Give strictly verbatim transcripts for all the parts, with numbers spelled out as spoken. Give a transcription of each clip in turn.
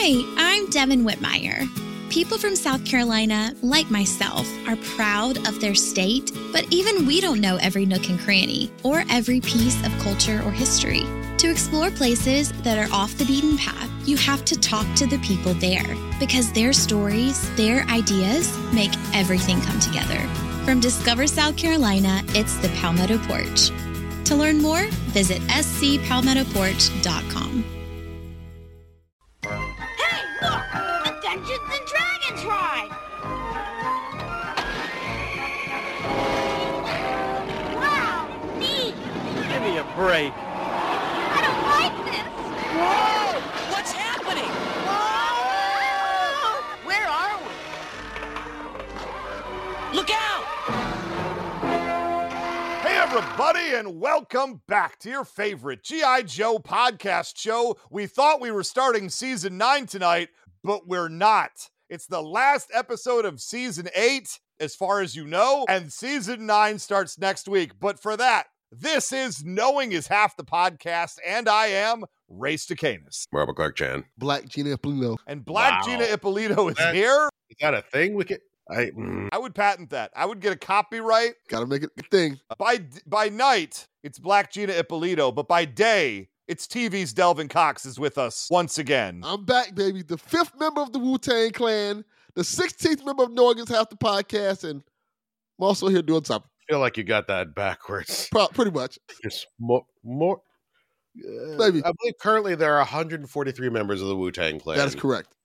Hi, I'm Devin Whitmire. People from South Carolina, like myself, are proud of their state, but even we don't know every nook and cranny or every piece of culture or history. To explore places that are off the beaten path, you have to talk to the people there because their stories, their ideas make everything come together. From Discover South Carolina, it's the Palmetto Porch. To learn more, visit s c palmetto porch dot com. Hey, look! The Dungeons and Dragons ride! Wow, neat! Give me a break. I don't like this! Whoa! What's happening? Whoa! Where are we? Look out! Hey, everybody, and welcome back to your favorite G I. Joe podcast show. We thought we were starting season nine tonight, but we're not. It's the last episode of season eight, as far as you know, and season nine starts next week. But for that, this is Knowing is Half the Podcast, and I am Ray Stacanis. Robert Clark Chan. Black Gina Ippolito. And Black Wow. Gina Ippolito is That- here. Is that a thing? We can. I. mm. I would patent that. I would get a copyright. Gotta make it a thing. By by night, it's Black Gina Ippolito, but by day, it's T V's Delvin Cox is with us once again. I'm back, baby. The fifth member of the Wu-Tang Clan, the sixteenth member of Knowing is Half the Podcast, and I'm also here doing something. I feel like you got that backwards. Pro- pretty much. It's more. more uh, Maybe. I believe currently there are one hundred forty-three members of the Wu-Tang Clan. That is correct.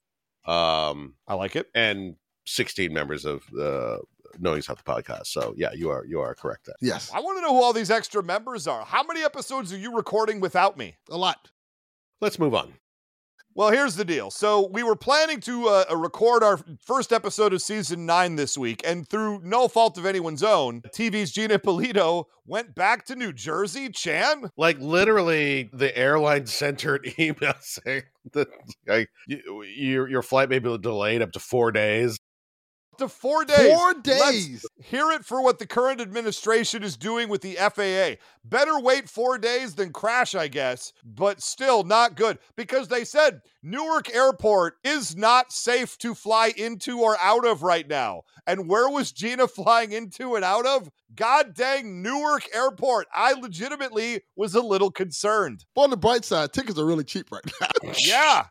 Um, I like it. and sixteen members of uh, Knowing is Half the Podcast. So yeah, you are you are correct there. Yes. I want to know who all these extra members are. How many episodes are you recording without me? A lot. Let's move on. Well, here's the deal. So we were planning to uh, record our first episode of season nine this week, and through no fault of anyone's own, T V's Gina Ippolito went back to New Jersey. Chan? Like literally, the airline sent her an email saying that like, you, your your flight may be delayed up to four days. To four days. Four Let's days. hear it for what the current administration is doing with the F A A. Better wait four days than crash, I guess, but still not good because they said Newark Airport is not safe to fly into or out of right now. And where was Gina flying into and out of? God dang Newark Airport. I legitimately was a little concerned. But on the bright side, tickets are really cheap right now. Yeah.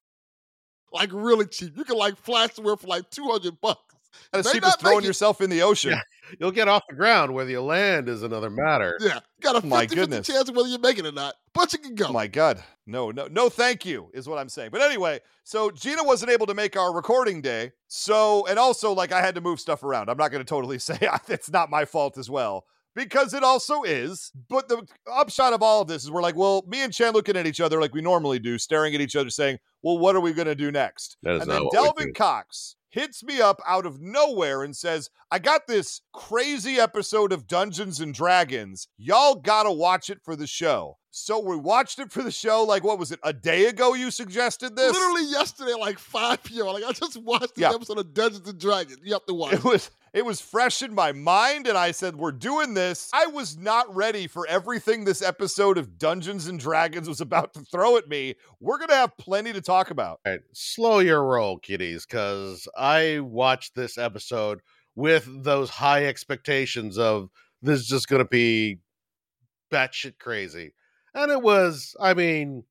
Like really cheap. You can like fly somewhere for like two hundred bucks. As May cheap as not throwing make it. yourself in the ocean. Yeah. You'll get off the ground. Whether you land is another matter. Yeah. You got a My fifty fifty goodness. chance of whether you make it or not. But you can go. Oh my God. No, no, no, thank you, is what I'm saying. But anyway, so Gina wasn't able to make our recording day. So, and also, like, I had to move stuff around. I'm not going to totally say it's not my fault as well, because it also is. But the upshot of all of this is we're like, well, me and Chan looking at each other like we normally do, staring at each other saying, well, what are we going to do next? That is And not then what we Delvin do. Cox hits me up out of nowhere and says, I got this crazy episode of Dungeons and Dragons. Y'all gotta watch it for the show. So we watched it for the show, like, what was it, a day ago you suggested this? Literally yesterday, like five p.m. Like I just watched this Yeah. episode of Dungeons and Dragons. You have to watch It it. was it was fresh in my mind, and I said, we're doing this. I was not ready for everything this episode of Dungeons and Dragons was about to throw at me. We're gonna have plenty to talk about. All right, slow your roll, kiddies, because I watched this episode with those high expectations of this is just going to be batshit crazy. And it was, I mean,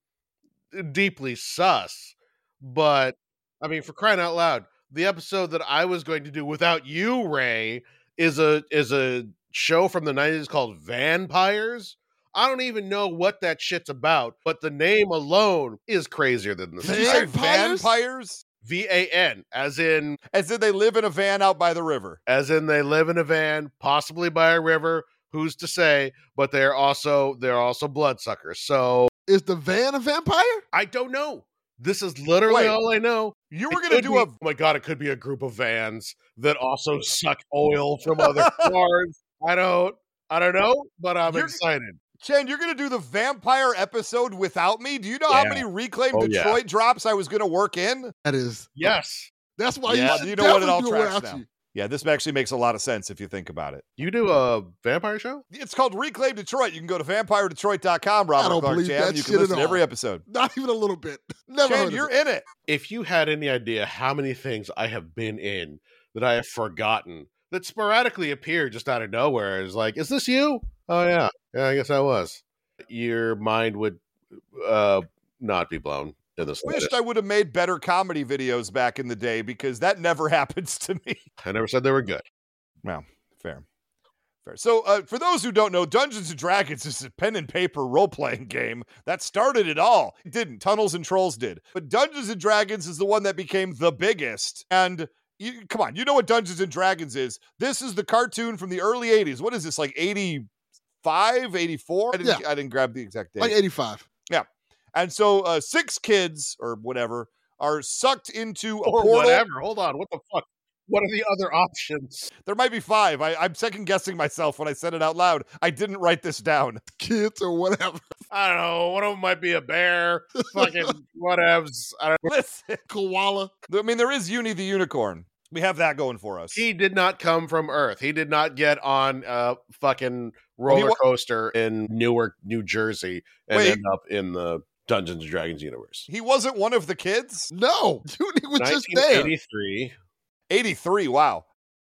deeply sus. But, I mean, for crying out loud, the episode that I was going to do without you, Ray, is a is a show from the nineties called Vampires. I don't even know what that shit's about, but the name alone is crazier than the Did you say Vampires? vampires? V A N, as in As if they live in a van out by the river. as in they live in a van, possibly by a river. Who's to say? But they're also they're also bloodsuckers. So Is the van a vampire? I don't know. This is literally Wait. all I know. You It were gonna could do be- a Oh my god! It could be a group of vans that also suck oil from other cars. I don't. I don't know, but I'm You're- excited. Chen, you're going to do the vampire episode without me? Do you know how Yeah. many Reclaim Oh, yeah. Detroit drops I was going to work in? That is. Yes. That's why Yeah, you should you know what, it definitely all do it tracks without now. you. Yeah, this actually makes a lot of sense if you think about it. You do a vampire show? It's called Reclaim Detroit. You can go to vampire detroit dot com, Robert I don't Clark believe Jam. that You can shit listen at to every all. episode. Not even a little bit. Never Chan, heard you're of it. in it. If you had any idea how many things I have been in that I have forgotten that sporadically appear just out of nowhere, is like, is this you? Oh yeah, yeah, I guess I was. Your mind would uh, not be blown in the Wished slightest. I would have made better comedy videos back in the day because that never happens to me. I never said they were good. Well, fair. Fair. So, uh, for those who don't know, Dungeons and Dragons is a pen and paper role-playing game that started it all. It didn't. Tunnels and Trolls did. But Dungeons and Dragons is the one that became the biggest. And you, come on, you know what Dungeons and Dragons is. This is the cartoon from the early eighties. What is this, like eighty-five, eighty-four? I didn't, Yeah. I didn't grab the exact date. Like eighty-five. And so uh, six kids, or whatever, are sucked into a Or portal. whatever. Hold on. What the fuck? What are the other options? There might be five. I, I'm second guessing myself when I said it out loud. I didn't write this down. Kids or whatever. I don't know. One of them might be a bear. Fucking whatevs. I don't Listen, Koala. I mean, there is Uni the Unicorn. We have that going for us. He did not come from Earth. He did not get on a fucking Well, he roller wa- coaster in Newark, New Jersey, and Wait. end up in the Dungeons and Dragons universe. He wasn't one of the kids? No. Uni was just there. nineteen eighty-three. eighty-three, wow.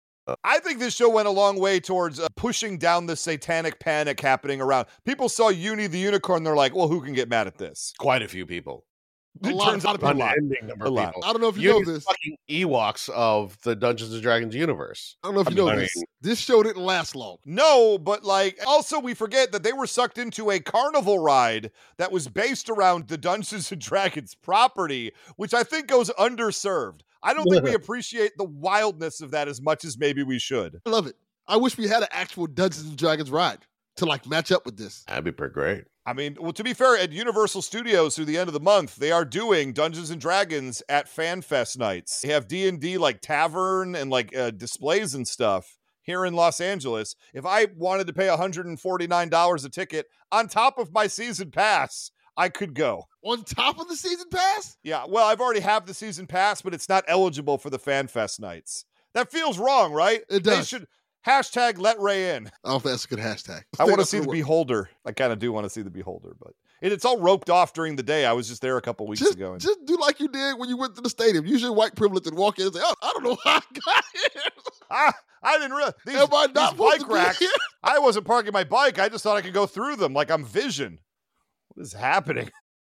I think this show went a long way towards uh, pushing down the satanic panic happening around. People saw Uni the Unicorn, they're like, well, who can get mad at this? Quite a few people. A It lot, turns a lot out of a people. lot. Unending number A of lot. people. I don't know if you know You're this. fucking Ewoks of the Dungeons and Dragons universe. I don't know if I you mean- know I this. mean- This show didn't last long. No, but like, also we forget that they were sucked into a carnival ride that was based around the Dungeons and Dragons property, which I think goes underserved. I don't think we appreciate the wildness of that as much as maybe we should. I love it. I wish we had an actual Dungeons and Dragons ride to like match up with this. That'd be pretty great. I mean, well, to be fair, at Universal Studios through the end of the month, they are doing Dungeons and Dragons at FanFest nights. They have D and D like tavern and like uh, displays and stuff here in Los Angeles. If I wanted to pay one hundred forty-nine dollars a ticket on top of my season pass, I could go. On top of the season pass? Yeah, well, I've already have the season pass, but it's not eligible for the FanFest nights. That feels wrong, right? It They does. should hashtag let Ray in. I don't think that's a good hashtag. I think want to that's see the gonna work. Beholder. I kind of do want to see the Beholder, but it, it's all roped off during the day. I was just there a couple weeks Just, ago. And, just do like you did when you went to the stadium. Use your white privilege and walk in and say, oh, I don't know how I got here. ah, I didn't realize these, Am I these not supposed bike to be racks. here? I wasn't parking my bike. I just thought I could go through them like I'm Vision. What is happening?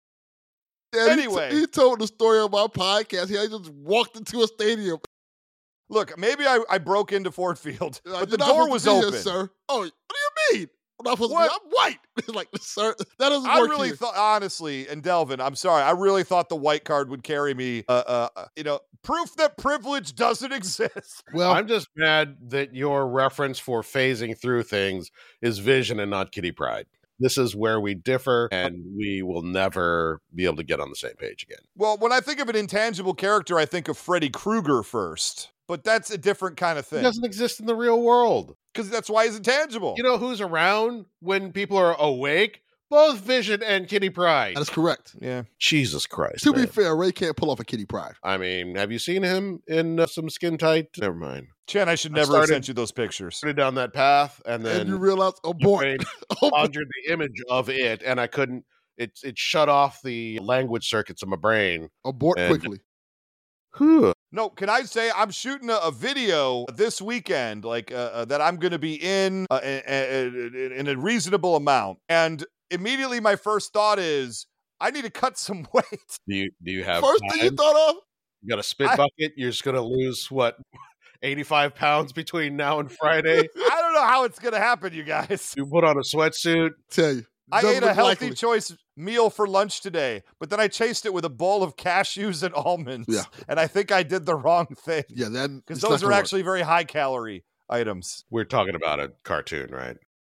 And he t- Anyway. he, told the story on my podcast. He just walked into a stadium. Look, maybe I, I broke into Ford Field, Like, but the "You're not door was supposed to open. be here, sir. Oh, what do you mean? I'm not supposed What? to be. I'm white. It's like, sir, that doesn't I work really here. thought, honestly, and Delvin, I'm sorry, I really thought the white card would carry me, uh, uh, uh, you know, proof that privilege doesn't exist. Well, I'm just mad that your reference for phasing through things is Vision and not Kitty Pryde. This is where we differ, and we will never be able to get on the same page again. Well, when I think of an intangible character, I think of Freddy Krueger first, but that's a different kind of It thing doesn't exist in the real world. because that's why he's intangible. You know who's around when people are awake? Both Vision and Kitty Pryde. that is correct. yeah. Jesus Christ. To be man. fair, Ray can't pull off a Kitty Pryde. I mean, have you seen him in uh, some skin tight? Never mind. Chan, I should I never have started- sent you those pictures. Started down that path, and then and you realize, oh my boy, brain oh, boy. conjured the image of it, and I couldn't. It it shut off the language circuits of my brain. abort and- quickly. Whew. No, can I say I'm shooting a, a video this weekend, like uh, uh, that I'm going to be in uh, a- a- a- in a reasonable amount, and immediately my first thought is I need to cut some weight. Do you do you have First time? thing you thought of? You got a spit I- bucket. You're just gonna lose what eighty-five pounds between now and Friday. I don't know how it's going to happen, you guys. You put on a sweatsuit. Tell you. I Doesn't ate a look healthy likely. choice meal for lunch today, but then I chased it with a bowl of cashews and almonds. Yeah. And I think I did the wrong thing Yeah, that because it's those not are gonna work. actually very high calorie items. We're talking about a cartoon, right?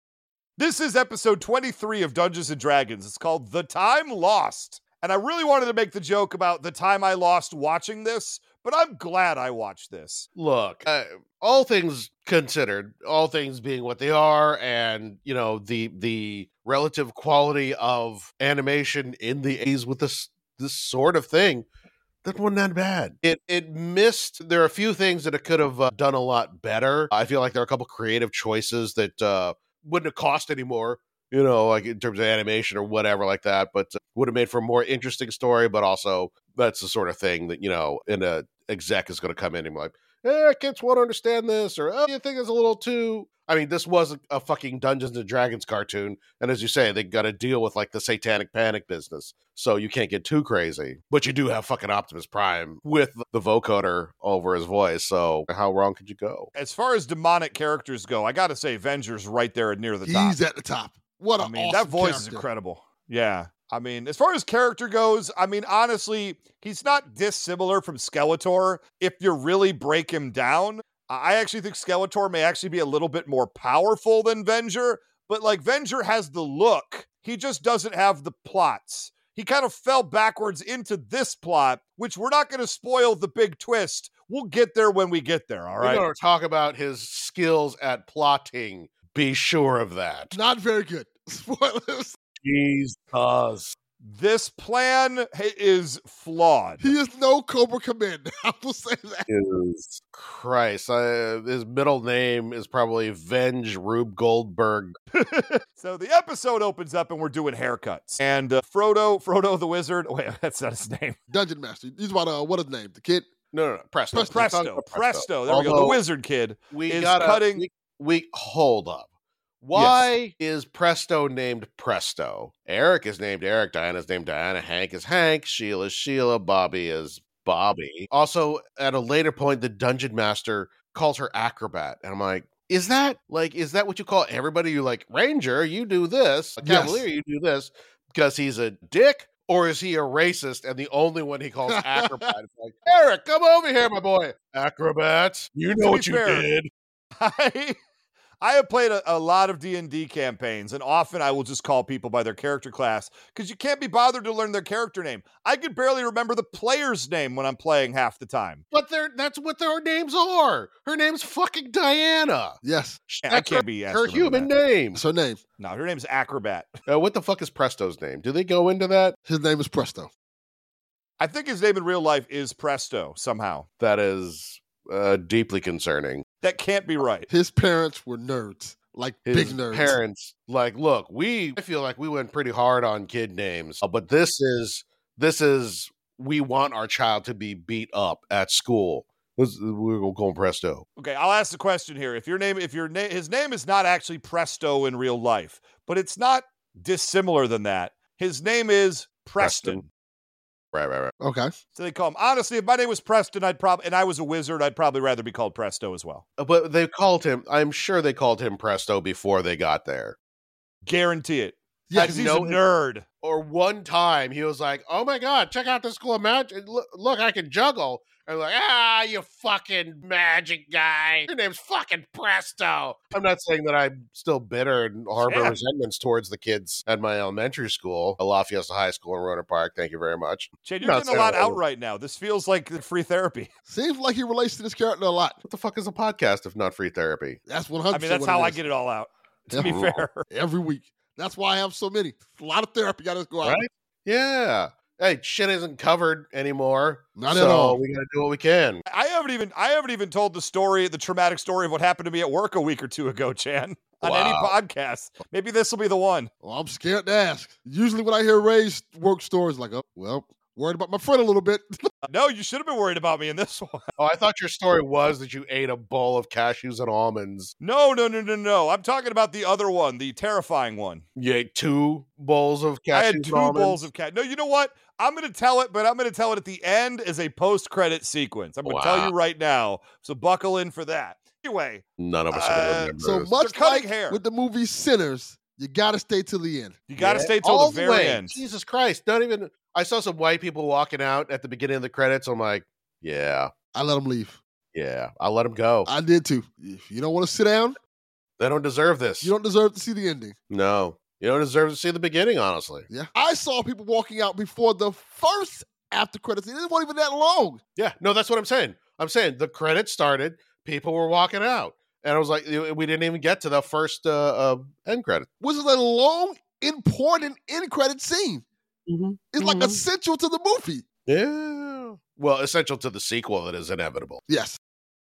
This is episode twenty-three of Dungeons and Dragons. It's called The Time Lost. And I really wanted to make the joke about the time I lost watching this, but I'm glad I watched this. Look, uh, all things considered, all things being what they are, and you know the the relative quality of animation in the eighties with this this sort of thing, that wasn't that bad. It it missed. There are a few things that it could have uh, done a lot better. I feel like there are a couple creative choices that uh, wouldn't have cost any more, you know, like in terms of animation or whatever like that, but uh, would have made for a more interesting story. But also, that's the sort of thing that, you know, in a exec is going to come in and be like, eh, kids won't understand this, or oh, you think it's a little too. I mean, this was a fucking Dungeons and Dragons cartoon, and as you say, they got to deal with like the satanic panic business, so you can't get too crazy. But you do have fucking Optimus Prime with the vocoder over his voice, so how wrong could you go? As far as demonic characters go, I got to say, Venger's right there near the top. He's at the top. What a I mean, awesome that voice character. is incredible. Yeah. I mean, as far as character goes, I mean, honestly, he's not dissimilar from Skeletor if you really break him down. I actually think Skeletor may actually be a little bit more powerful than Venger, but like Venger has the look. He just doesn't have the plots. He kind of fell backwards into this plot, which we're not going to spoil the big twist. We'll get there when we get there, all right? We're going to talk about his skills at plotting. Be sure of that. Not very good. Spoilers. Jesus. This plan is flawed. He is no Cobra Commander. I will say that. Jesus Christ. Uh, his middle name is probably Venge Rube Goldberg. So the episode opens up and we're doing haircuts. And uh, Frodo, Frodo the Wizard, wait, that's not his name. Dungeon Master. He's about, uh, what is his name? The kid? No, no, no. Presto. Presto, Presto. Presto. Presto. There we go. Although The Wizard Kid we is gotta, cutting. We, we hold up. Why yes. is Presto named Presto? Eric is named Eric, Diana's named Diana, Hank is Hank, Sheila is Sheila, Bobby is Bobby. Also, at a later point, the Dungeon Master calls her Acrobat. And I'm like, is that like, is that what you call everybody? You're like, Ranger, you do this. A Cavalier, yes. you do this. Because he's a dick? Or is he a racist and the only one he calls Acrobat? It's like, Eric, come over here, my boy. Acrobat, you know what you fair, did. I... I have played a, a lot of D and D campaigns, and often I will just call people by their character class because you can't be bothered to learn their character name. I could barely remember the player's name when I'm playing half the time. But they're, that's what their names are. Her name's fucking Diana. Yes. I can't her, be asked her human that. name. That's her name. No, her name's Acrobat. Uh, what the fuck is Presto's name? Do they go into that? His name is Presto. I think his name in real life is Presto somehow. That is uh, deeply concerning. That can't be right. His parents were nerds, like His big nerds. Parents, like, look, we I feel like we went pretty hard on kid names, uh, but this is this is we want our child to be beat up at school. This, we're going Presto. Okay, I'll ask the question here. If your name, if your name, his name is not actually Presto in real life, but it's not dissimilar than that. His name is Preston. Preston. Right, right, right. Okay. So they call him. Honestly, if my name was Preston, I'd probably, and I was a wizard, I'd probably rather be called Presto as well. But they called him, I'm sure they called him Presto before they got there. Guarantee it. Yeah, because he's no, a nerd. Or one time he was like, oh my God, check out this cool magic. Look, look, I can juggle. And like, ah, you fucking magic guy. Your name's fucking Presto. I'm not saying that I'm still bitter and harbor yeah. resentments towards the kids at my elementary school, La Fiesta High School in Rohnert Park. Thank you very much. Chad, you're getting a lot out right now. This feels like free therapy. Seems like he relates to this character a lot. What the fuck is a podcast if not free therapy? That's one hundred percent I mean, that's how I get it all out, to be fair. Every week. That's why I have so many. A lot of therapy got to go out. Right? Yeah. Hey, shit isn't covered anymore. Not so at all. We got to do what we can. I haven't even I haven't even told the story, the traumatic story of what happened to me at work a week or two ago, Chan, on wow. any podcast. Maybe this will be the one. Well, I'm scared to ask. Usually when I hear Ray's work stories, like, oh, well, worried about my friend a little bit. No, you should have been worried about me in this one. Oh, I thought your story was that you ate a bowl of cashews and almonds. No, no, no, no, no. I'm talking about the other one, the terrifying one. You ate two bowls of cashews I had two and almonds? bowls of cashews. No, you know what? I'm going to tell it, but I'm going to tell it at the end as a post-credit sequence. I'm going to wow. tell you right now, so buckle in for that. Anyway. None of us uh, are remember. So much like hair. with the movie Sinners, you got to stay till the end. You got to yeah. stay till All the very way. end. Jesus Christ. Not even... I saw some white people walking out at the beginning of the credits. I'm like, yeah. I let them leave. Yeah, I'll let them go. I did too. If you don't want to sit down, they don't deserve this. You don't deserve to see the ending. No. You don't deserve to see the beginning, honestly. Yeah. I saw people walking out before the first after credits. It wasn't even that long. Yeah. No, that's what I'm saying. I'm saying the credits started, people were walking out. And I was like, we didn't even get to the first uh, uh, end credit. Which is a long, important end credit scene. Mm-hmm. It's like mm-hmm. essential to the movie. Yeah. well, essential to the sequel that is inevitable. Yes.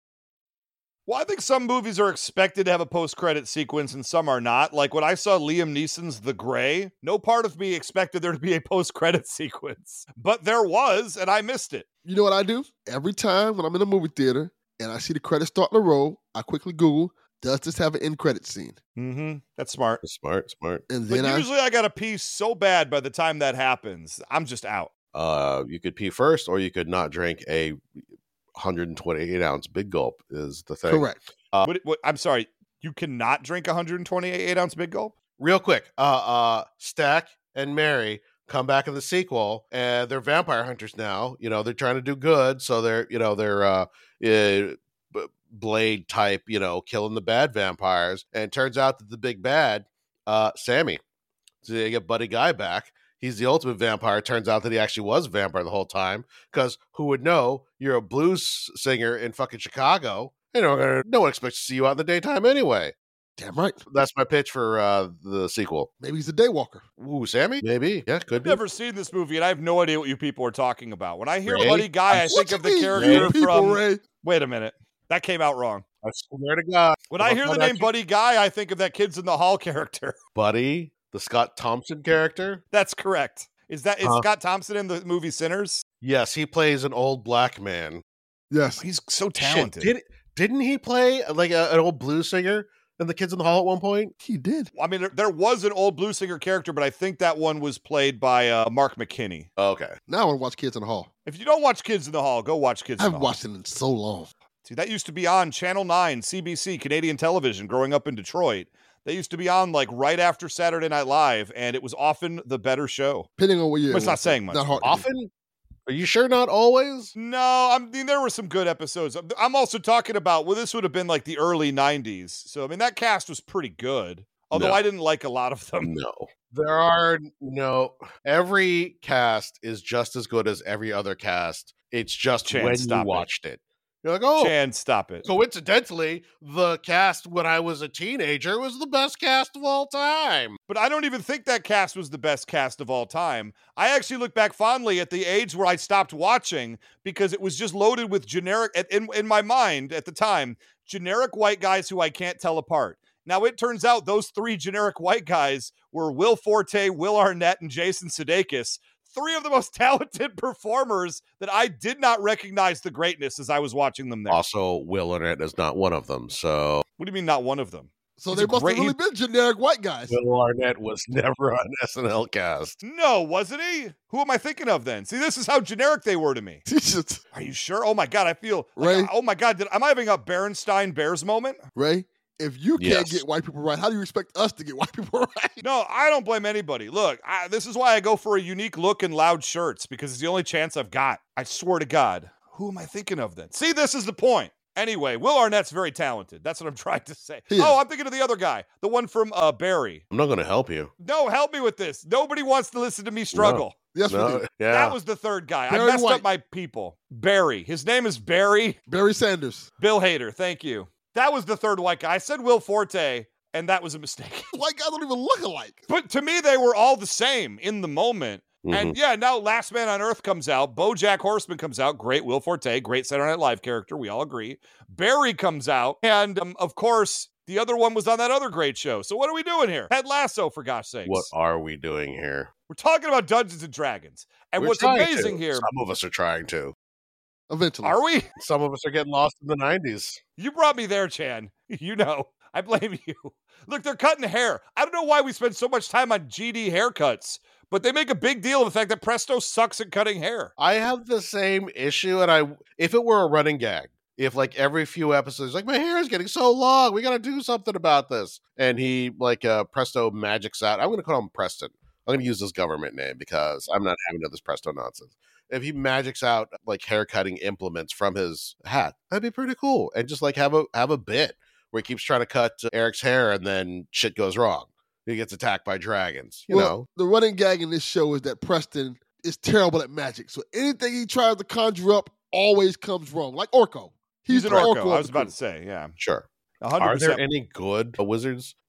Well, I think some movies are expected to have a post-credit sequence and some are not. Like when I saw Liam Neeson's The Gray, no part of me expected there to be a post-credit sequence. But there was, and I missed it. You know what I do? Every time when I'm in a movie theater and I see the credits starting to roll, I quickly Google, does this have an end credit scene? Mm-hmm. That's smart. Smart, smart. And But then I, usually I got to pee so bad by the time that happens, I'm just out. Uh, you could pee first, or you could not drink a one hundred twenty-eight ounce big gulp. Is the thing correct. Uh, what, what, I'm sorry, you cannot drink a one hundred twenty-eight ounce big gulp? Real quick, uh, uh, Stack and Mary come back in the sequel, and they're vampire hunters now. You know, they're trying to do good, so they're, you know, they're uh, uh b- Blade type, you know, killing the bad vampires. And it turns out that the big bad, uh, Sammy. So they get Buddy Guy back. He's the ultimate vampire. Turns out that he actually was a vampire the whole time. Because who would know? You're a blues singer in fucking Chicago. You know, no one expects to see you out in the daytime anyway. Damn right. That's my pitch for uh, the sequel. Maybe he's a daywalker. Ooh, Sammy? Maybe. Yeah, could I've be. never seen this movie, and I have no idea what you people are talking about. When I hear Ray? Buddy Guy, I What think you of the mean, character you people, from... Ray? Wait a minute. That came out wrong. I swear to God. When I hear the name Buddy Guy, I think of that Kids in the Hall character. Buddy, the Scott Thompson character? That's correct. Is that is Huh? Scott Thompson in the movie Sinners? Yes, he plays an old black man. Yes. He's so Shit, talented. did, didn't he play like a, an old blues singer in The Kids in the Hall at one point? He did. I mean, there, there was an old blues singer character, but I think that one was played by uh, Mark McKinney. Okay. Now I want to watch Kids in the Hall. If you don't watch Kids in the Hall, go watch Kids I in the haven't Hall. watched it in so long. See, that used to be on Channel nine, C B C, Canadian television, growing up in Detroit. They used to be on like right after Saturday Night Live, and it was often the better show. Depending on what year. But it's it not was. saying much. Not hard to do. Often? Are you sure not always? No, I mean, there were some good episodes. I'm also talking about, well, this would have been like the early nineties. So, I mean, that cast was pretty good. Although No. I didn't like a lot of them. No. There are no... Every cast is just as good as every other cast. It's just Chan, when stop you it. watched it. You're like, oh, Chan, stop it. coincidentally, the cast when I was a teenager was the best cast of all time. But I don't even think that cast was the best cast of all time. I actually look back fondly at the age where I stopped watching because it was just loaded with generic, in, in my mind at the time, generic white guys who I can't tell apart. Now, it turns out those three generic white guys were Will Forte, Will Arnett, and Jason Sudeikis. Three of the most talented performers that I did not recognize the greatness as I was watching them there. Also, Will Arnett is not one of them, so... What do you mean not one of them? So He's they a must great- have really been generic white guys. Will Arnett was never on S N L cast. No, wasn't he? Who am I thinking of then? See, this is how generic they were to me. He's just- Are you sure? Oh my God, I feel like, Ray? oh my God, did, am I having a Berenstein Bears moment? Ray, if you can't Yes. get white people right, how do you expect us to get white people right? No, I don't blame anybody. Look, I, this is why I go for a unique look and loud shirts because it's the only chance I've got. I swear to God. Who am I thinking of then? See, this is the point. Anyway, Will Arnett's very talented. That's what I'm trying to say. He is. Oh, I'm thinking of the other guy, the one from uh, Barry. I'm not going to help you. No, help me with this. Nobody wants to listen to me struggle. Yes, we No, do. yeah. That was the third guy. I Barry messed White. up my people. Barry. His name is Barry. Barry Sanders. Bill Hader. Thank you. That was the third white guy. I said Will Forte, and that was a mistake. White guys don't even look alike. But to me, they were all the same in the moment. Mhm. And yeah, now Last Man on Earth comes out. BoJack Horseman comes out. Great Will Forte. Great Saturday Night Live character. We all agree. Barry comes out. And um, of course, the other one was on that other great show. So what are we doing here? Ted Lasso, for gosh sakes. What are we doing here? We're talking about Dungeons and Dragons. And We're what's trying amazing to. here, Some of us are trying to. Eventually. are we? Some of us are getting lost in the nineties. You brought me there, Chan. You know, I blame you. Look, they're cutting hair. I don't know why we spend so much time on G D haircuts, but they make a big deal of the fact that Presto sucks at cutting hair. I have the same issue, and I if it were a running gag, if like every few episodes, like my hair is getting so long, we got to do something about this, and he like uh, Presto magics out. I'm going to call him Preston. I'm going to use his government name because I'm not having this Presto nonsense. If he magics out like hair cutting implements from his hat, that'd be pretty cool, and just like have a have a bit where he keeps trying to cut uh, Eric's hair, and then shit goes wrong. He gets attacked by dragons. You well, know, the running gag in this show is that Preston is terrible at magic. So anything he tries to conjure up always comes wrong. Like Orko. He's, the an Orko. of I was the about crew. to say, yeah. sure. one hundred Are percent. there any good wizards?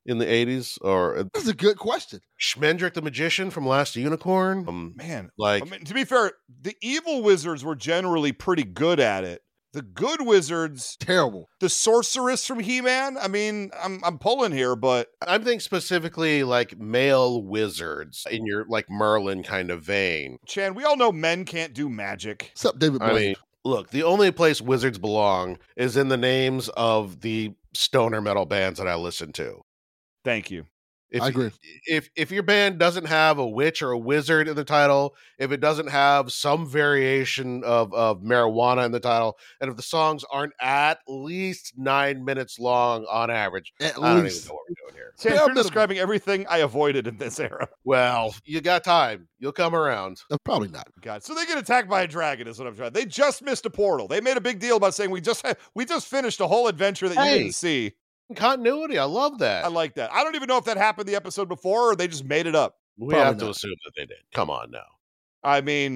in the eighties? Or That's a good question. Schmendrick the Magician from Last Unicorn? Um, Man, like, I mean, to be fair, the evil wizards were generally pretty good at it. The good wizards, Terrible. the sorceress from He-Man. I mean, I'm I'm pulling here, but I'm thinking specifically like male wizards in your like Merlin kind of vein. Chan, we all know men can't do magic. What's up, David I Blaine? mean, look, the only place wizards belong is in the names of the stoner metal bands that I listen to. Thank you. If, I agree. If if your band doesn't have a witch or a wizard in the title, if it doesn't have some variation of, of marijuana in the title, and if the songs aren't at least nine minutes long on average, At I don't least. even know what we're doing here. Chan, Bare you're minimum. describing everything I avoided in this era. Well, you got time. You'll come around. Uh, probably not. God, so they get attacked by a dragon is what I'm trying. They just missed a portal. They made a big deal about saying we just had, we just finished a whole adventure that you Hey. didn't see. Continuity. I love that. I like that. I don't even know if that happened the episode before or they just made it up. we Probably have to not. assume that they did. Come on now. I mean,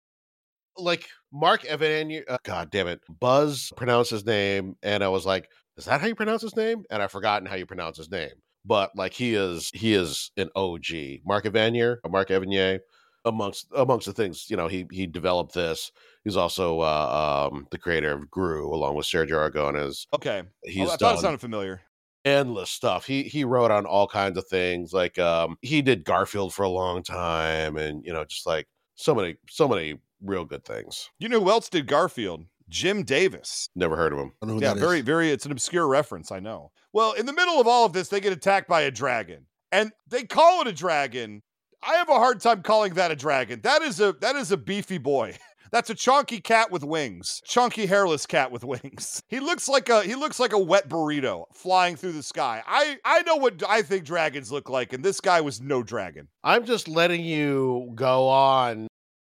Like Mark Evan, uh, God damn it, Buzz pronounced his name, and I was like, "Is that how you pronounce his name?" And I've forgotten how you pronounce his name, but like he is, he is an O G. Mark Evanier, Mark Evanier, amongst amongst the things, you know, he he developed this. He's also uh, um, the creator of Gru, along with Sergio Aragones. okay. He's Oh, I thought done it sounded familiar. endless stuff. He he wrote on all kinds of things. Like um, he did Garfield for a long time, and you know, just like so many, so many real good things. You know who else did Garfield? Jim Davis. Never heard of him. I don't know who Yeah, that very, is. very, it's an obscure reference, I know. Well, in the middle of all of this, they get attacked by a dragon. And they call it a dragon. I have a hard time calling that a dragon. That is a that is a beefy boy. That's a chunky cat with wings. Chunky hairless cat with wings. He looks like a he looks like a wet burrito flying through the sky. I I know what I think dragons look like, and this guy was no dragon. I'm just letting you go on.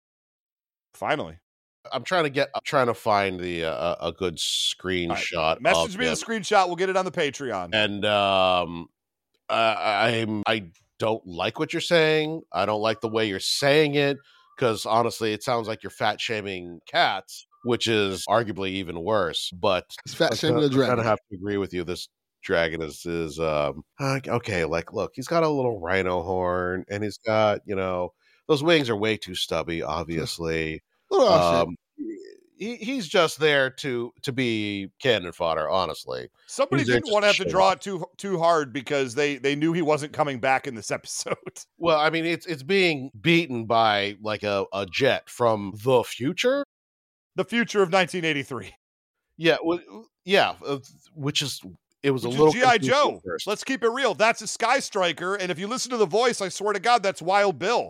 Finally. I'm trying to get, I'm trying to find the uh, a good screenshot. Message of me the him. screenshot. We'll get it on the Patreon. And um, uh, I'm I don't like what you're saying. I don't like the way you're saying it because honestly, it sounds like you're fat shaming cats, which is arguably even worse. But It's fat I shaming a kind dragon. of have to agree with you. This dragon is is um uh, okay. Like, look, he's got a little rhino horn, and he's got, you know, those wings are way too stubby. Obviously, Little off shit. um, he, he's just there to to be cannon fodder. Honestly, Somebody He's there didn't to want to have to show draw off. it too too hard because they they knew he wasn't coming back in this episode. well, I mean, it's it's being beaten by like a, a jet from the future. The future of nineteen eighty-three. Yeah, w- yeah, uh, which is it was Which a little is G I. confusing Joe. at first. Let's keep it real. That's a Sky Striker, and if you listen to the voice, I swear to God, that's Wild Bill.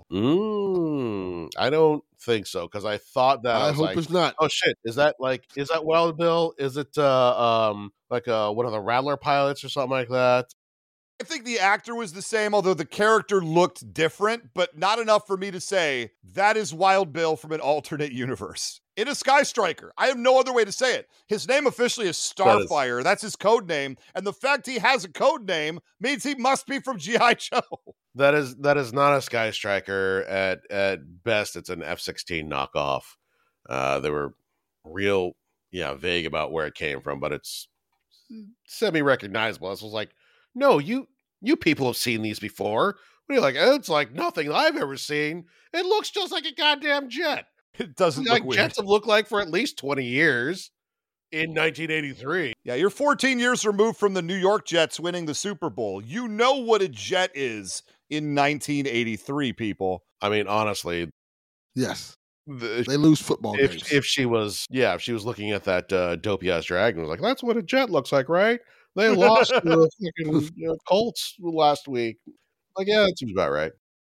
Mm, I don't think so because I thought that I, I was hope like, it's not. oh shit, is that like is that Wild Bill? Is it uh um like uh one of the Rattler pilots or something like that? I think the actor was the same, although the character looked different, but not enough for me to say that is Wild Bill from an alternate universe. It is Sky Striker. I have no other way to say it. His name officially is That is- Starfire. That's his code name. And the fact he has a code name means he must be from G I. Joe. That is that is not a Sky Striker. At at best, it's an F sixteen knockoff. Uh, they were real, yeah, vague about where it came from, but it's semi recognizable. This was like, no, you you people have seen these before. What are you like? It's like nothing I've ever seen. It looks just like a goddamn jet. It doesn't Like look weird. jets have looked like for at least twenty years in nineteen eighty-three. Yeah, you're fourteen years removed from the New York Jets winning the Super Bowl. You know what a jet is in nineteen eighty-three, people. I mean, honestly, Yes. the, They lose football games. if if she was, yeah, if she was looking at that uh, dopey ass dragon, was like, that's what a jet looks like, right? They lost to the fucking you know, Colts last week. Like, yeah, that seems about right.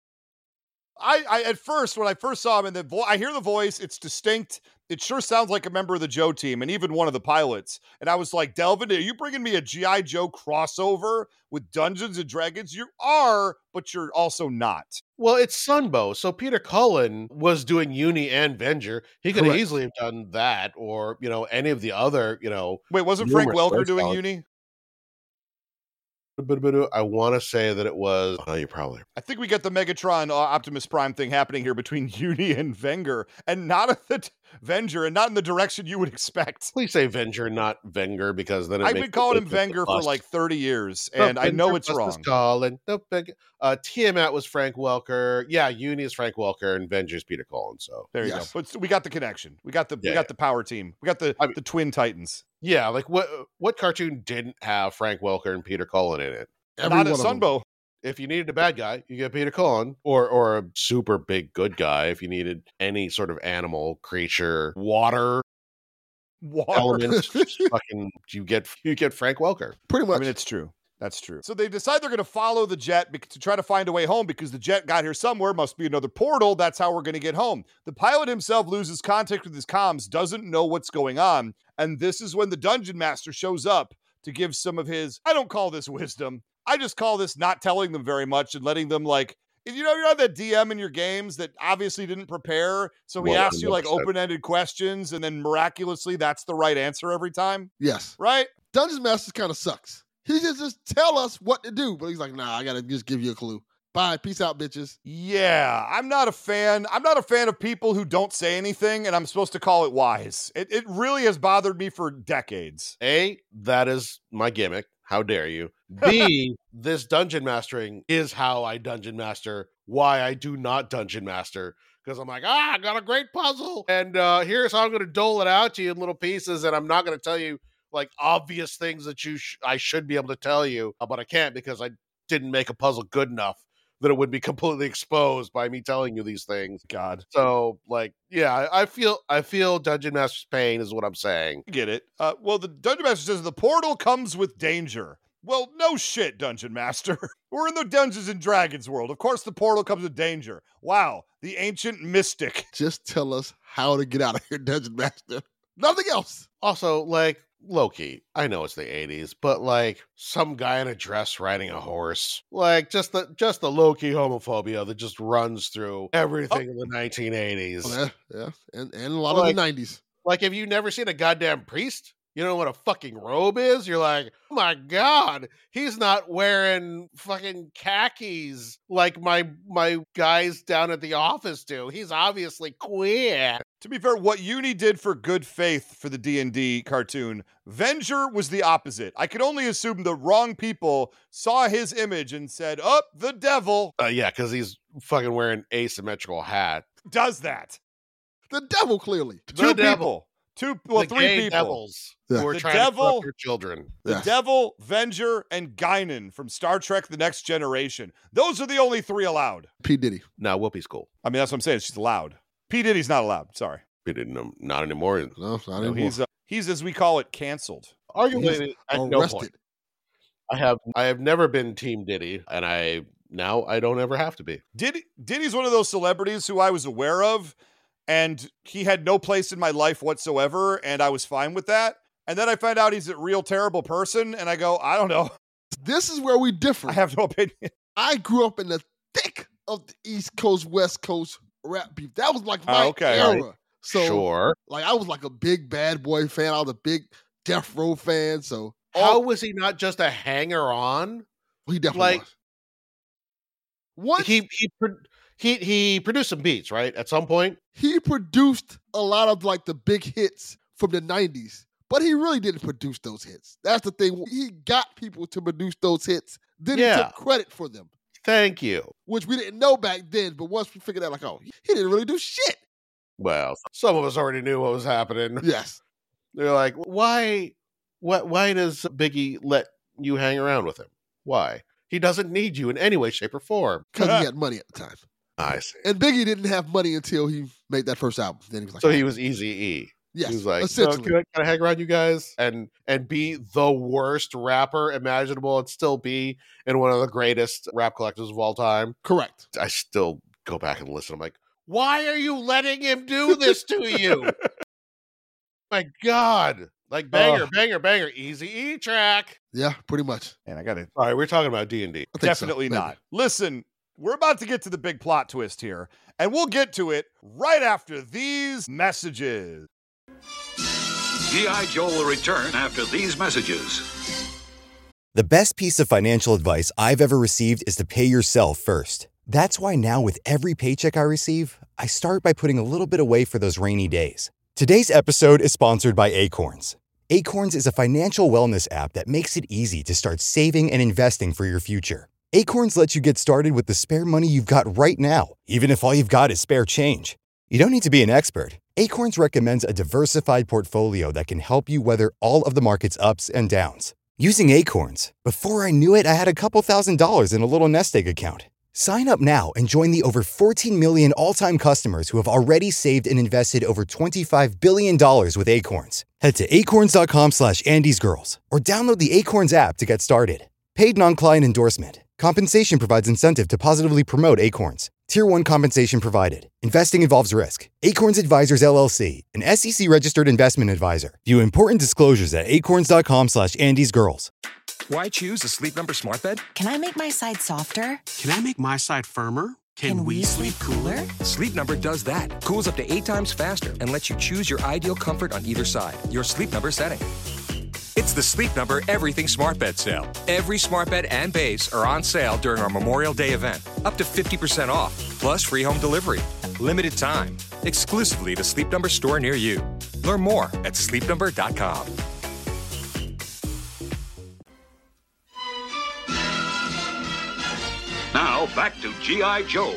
I, I at first when I first saw him and the vo- I hear the voice, it's distinct. It sure sounds like a member of the Joe team and even one of the pilots. And I was like, Delvin, are you bringing me a G I. Joe crossover with Dungeons and Dragons? You are, but you're also not. Well, it's Sunbow, so Peter Cullen was doing Uni and Venger. He could Correct. easily have done that, or you know, any of the other, you know. Wait, wasn't Frank Numerous Welker voice doing talent. Uni? I want to say that it was. Oh, you probably. I think we get the Megatron uh, Optimus Prime thing happening here between Uni and Wenger, and not at the t- Venger and not in the direction you would expect. Please say Venger, not Wenger, because then it I've makes been calling it him look Wenger for bust. like thirty years, The and I know Wenger it's bust is wrong. calling. The big, uh, Tiamat was Frank Welker. Yeah, Uni is Frank Welker, and Venger's Peter Cullen. So There you Yes. go. But we got the connection. We got the we Yeah, got yeah. the power team. We got the I mean- the Twin Titans. yeah, like what what cartoon didn't have Frank Welker and Peter Cullen in it? Every Not at one of them. Sunbow. If you needed a bad guy, you get Peter Cullen, or or a super big good guy. If you needed any sort of animal, creature, water Water. elements, fucking you get you get Frank Welker. Pretty much. I mean, it's true. That's true. So they decide they're going to follow the jet bec- to try to find a way home because the jet got here somewhere. Must be another portal. That's how we're going to get home. The pilot himself loses contact with his comms, doesn't know what's going on. And this is when the dungeon master shows up to give some of his, I don't call this wisdom. I just call this not telling them very much and letting them like, you know, you're on that D M in your games that obviously didn't prepare. So he asks you like one hundred percent. open-ended questions and then miraculously that's the right answer every time. yes. Right? Dungeon Master kind of sucks. He just just tell us what to do, but he's like, nah, I gotta just give you a clue. Bye, peace out, bitches. Yeah, I'm not a fan. I'm not a fan of people who don't say anything and I'm supposed to call it wise. It, it really has bothered me for decades. A, that is my gimmick. How dare you? B, this dungeon mastering is how I dungeon master. Why I do not dungeon master. Because I'm like, ah, I got a great puzzle. And uh, here's how I'm going to dole it out to you in little pieces. And I'm not going to tell you like obvious things that you sh- I should be able to tell you, but I can't because I didn't make a puzzle good enough that it would be completely exposed by me telling you these things. God, So, like, yeah, I I feel I feel Dungeon Master's pain is what I'm saying. I get it. Uh, well, the Dungeon Master says the portal comes with danger. Well, no shit, Dungeon Master. We're in the Dungeons and Dragons world. Of course the portal comes with danger. Wow, the ancient mystic. Just tell us how to get out of here, Dungeon Master. Nothing else. Also, like, Loki, I know it's the eighties, but like some guy in a dress riding a horse. Like just the just the Loki homophobia that just runs through everything in the nineteen eighties. Oh, yeah, yeah. And, and a lot Like- of the nineties. Like, have you never seen a goddamn priest? You know what a fucking robe is? You're like, oh my God, he's not wearing fucking khakis like my my guys down at the office do. He's obviously queer. To be fair, what Uni did for good faith for the D and D cartoon, Venger was the opposite. I could only assume the wrong people saw his image and said, oh, the devil Uh, yeah, because he's fucking wearing asymmetrical hat. does that. The devil, clearly. The Two devil. people. Two, well, the three gay people. devils Yeah. who are The trying devil- to fuck your children. The Yes. Devil, Venger, and Guinan from Star Trek The Next Generation. Those are the only three allowed. P. Diddy. Now Whoopi's cool. I mean, that's what I'm saying. She's allowed. P. Diddy's not allowed. Sorry. We didn't know, not anymore. No, not No, anymore. he's, uh, he's, as we call it, canceled. Arguably, at no arrested. point. I have I have never been Team Diddy, and I now I don't ever have to be. Diddy, Diddy's one of those celebrities who I was aware of, and he had no place in my life whatsoever, and I was fine with that. And then I find out he's a real terrible person, and I go, I don't know. This is where we differ. I have no opinion. I grew up in the thick of the East Coast, West Coast rap beef. That was like my Oh, okay. era. So, Sure. like, I was like a big Bad Boy fan. I was a big Death Row fan. So, How all, was he not just a hanger on? he definitely like- was. Once he, He he pro- he he produced some beats, right? At some point. he produced a lot of like the big hits from the nineties, but he really didn't produce those hits. That's the thing. He got people to produce those hits, then he Yeah. took credit for them, Thank you. which we didn't know back then. But once we figured out, like, oh, he didn't really do shit. Well, some of us already knew what was happening. Yes. They're like, why, what, why does Biggie let you hang around with him? Why? He doesn't need you in any way, shape, or form. Because he had money at the time. I see. And Biggie didn't have money until he made that first album. Then he was like, So he was Easy E. yes, He was like, no, essentially. can, I, can I hang around you guys and and be the worst rapper imaginable and still be in one of the greatest rap collectives of all time? Correct. I still go back and listen. I'm like, why are you letting him do this to you? My God. Like banger, Ugh. banger, banger, Easy E track. Yeah, pretty much. And I got it. All right, we're talking about D and D. I think so, Definitely maybe. not. Listen, we're about to get to the big plot twist here, and we'll get to it right after these messages. G I. Joe will return after these messages. The best piece of financial advice I've ever received is to pay yourself first. That's why now with every paycheck I receive, I start by putting a little bit away for those rainy days. Today's episode is sponsored by Acorns. Acorns is a financial wellness app that makes it easy to start saving and investing for your future. Acorns lets you get started with the spare money you've got right now, even if all you've got is spare change. You don't need to be an expert. Acorns recommends a diversified portfolio that can help you weather all of the market's ups and downs. Using Acorns, before I knew it, I had a couple thousand dollars in a little nest egg account. Sign up now and join the over fourteen million all-time customers who have already saved and invested over twenty-five billion dollars with Acorns. Head to acorns.com slash Andy's Girls or download the Acorns app to get started. Paid non-client endorsement. Compensation provides incentive to positively promote Acorns. Tier one compensation provided. Investing involves risk. Acorns Advisors, L L C, an S E C-registered investment advisor. View important disclosures at acorns.com slash Andy's Girls. Why choose a Sleep Number smart bed? Can I make my side softer? Can I make my side firmer? Can, Can we, we sleep cooler? Sleep Number does that. Cools up to eight times faster and lets you choose your ideal comfort on either side. Your Sleep Number setting. It's the Sleep Number Everything Smart Bed sale. Every smart bed and base are on sale during our Memorial Day event. Up to fifty percent off, plus free home delivery. Limited time. Exclusively to Sleep Number store near you. Learn more at sleep number dot com. Now, back to G I. Joe.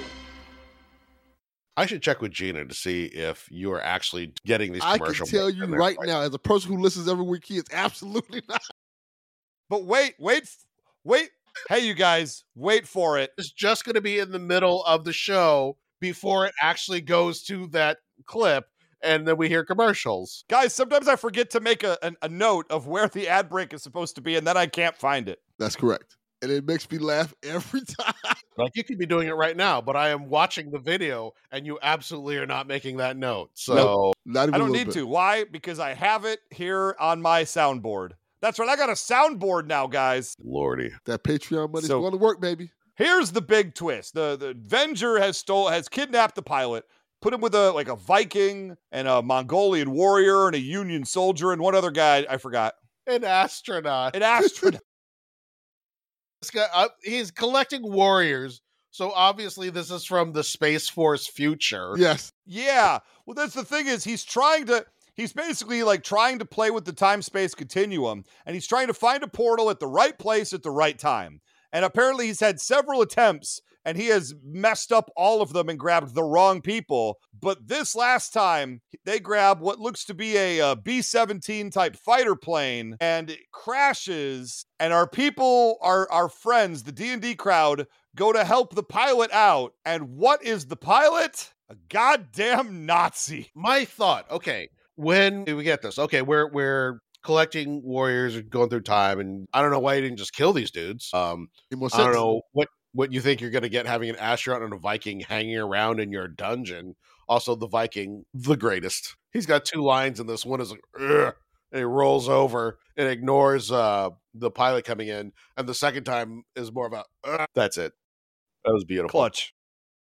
I should check with Gina to see if you are actually getting these I commercial can tell breaks you in there. right now, as a person who listens every week, he is absolutely not. But wait, wait, wait. Hey, you guys, wait for it. It's just going to be in the middle of the show before it actually goes to that clip, and then we hear commercials. Guys, sometimes I forget to make a, a, a note of where the ad break is supposed to be, and then I can't find it. That's correct. And it makes me laugh every time. Like, you could be doing it right now, but I am watching the video, and you absolutely are not making that note. So Nope, not even I a don't little need bit. to. Why? Because I have it here on my soundboard. That's right. I got a soundboard now, guys. Lordy. That Patreon money's So- going to work, baby. Here's the big twist. The the Avenger has stole has kidnapped the pilot, put him with a like a Viking and a Mongolian warrior and a Union soldier and one other guy I forgot. An astronaut. An astronaut. This guy, uh, he's collecting warriors, so obviously this is from the Space Force future. Yes. Yeah. Well, that's the thing is he's trying to he's basically like trying to play with the time-space continuum, and he's trying to find a portal at the right place at the right time. And apparently he's had several attempts, and he has messed up all of them and grabbed the wrong people. But this last time, they grab what looks to be a, uh B seventeen type fighter plane, and it crashes, and our people, our, our friends, the D and D crowd, go to help the pilot out. And what is the pilot? A goddamn Nazi. My thought, okay, when we get this, okay, we're we're collecting warriors, going through time, and I don't know why you didn't just kill these dudes. Um, It more I don't sense. know what what you think you're going to get having an astronaut and a Viking hanging around in your dungeon. Also, the Viking, the greatest. He's got two lines in this. One is like, "Ugh," and he rolls over and ignores uh, the pilot coming in, and the second time is more of a, "Ugh." That's it. That was beautiful. Clutch.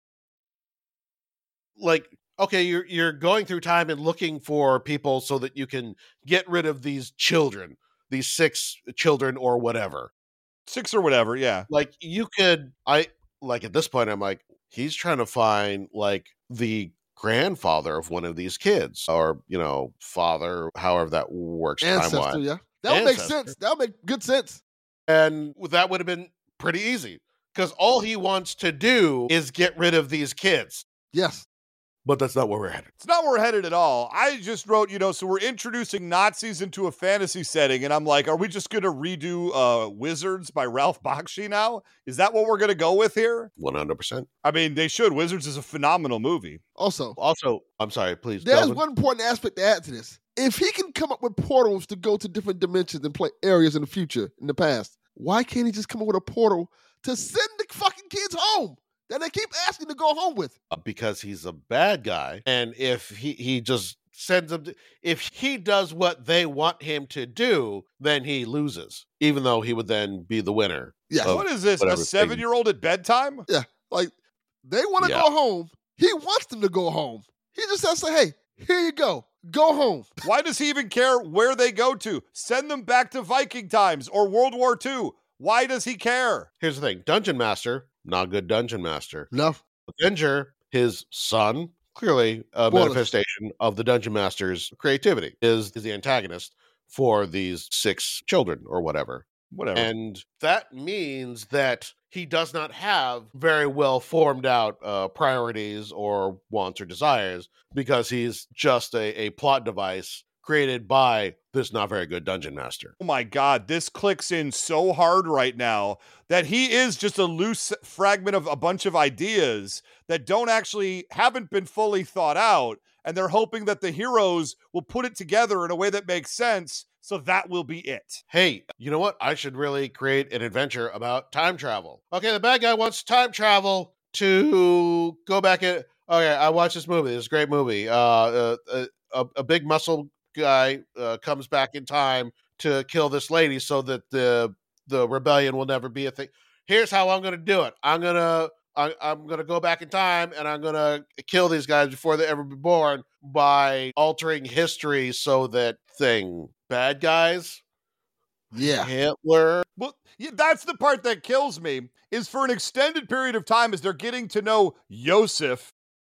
Like, okay, you're you're going through time and looking for people so that you can get rid of these children, these six children or whatever. Six or whatever, yeah. Like, you could, I like at this point, I'm like, he's trying to find like the grandfather of one of these kids, or you know, father, however that works time Ancestor, wise. yeah. That would make Ancestor. sense. That would make good sense. And that would have been pretty easy because all he wants to do is get rid of these kids. Yes. But that's not where we're headed. It's not where we're headed at all. I just wrote, you know, so we're introducing Nazis into a fantasy setting, and I'm like, are we just going to redo uh, Wizards by Ralph Bakshi now? Is that what we're going to go with here? one hundred percent. I mean, they should. Wizards is a phenomenal movie. Also, Also, I'm sorry, please. there's Delvin. one important aspect to add to this. If he can come up with portals to go to different dimensions and play areas in the future, in the past, why can't he just come up with a portal to send the fucking kids home that they keep asking to go home with? Uh, because he's a bad guy, and if he he just sends them to, if he does what they want him to do, then he loses, even though he would then be the winner. Yeah. of What is this? A whatever thing. seven-year-old at bedtime? Yeah. Like, they want to Yeah. go home. He wants them to go home. He just has to say, hey, here you go. Go home. Why does he even care where they go to? Send them back to Viking times or World War Two. Why does he care? Here's the thing: Dungeon Master, not good Dungeon Master. No. Avenger, his son, clearly a Spoilers. manifestation of the Dungeon Master's creativity, is, is the antagonist for these six children or whatever. Whatever. And that means that he does not have very well formed out uh, priorities or wants or desires, because he's just a, a plot device created by this not very good Dungeon Master. Oh my God, this clicks in so hard right now that he is just a loose fragment of a bunch of ideas that don't actually, haven't been fully thought out. And they're hoping that the heroes will put it together in a way that makes sense. So that will be it. Hey, you know what? I should really create an adventure about time travel. Okay, the bad guy wants time travel to go back at... Okay, I watched this movie. It's a great movie. Uh, uh, a, a big muscle guy uh, comes back in time to kill this lady so that the the rebellion will never be a thing. Here's how I'm going to do it. I'm going to I, I'm going to go back in time and I'm going to kill these guys before they ever be born by altering history so that thing. Bad guys? Yeah. Hitler? Well, yeah, that's the part that kills me, is for an extended period of time as they're getting to know Yosef.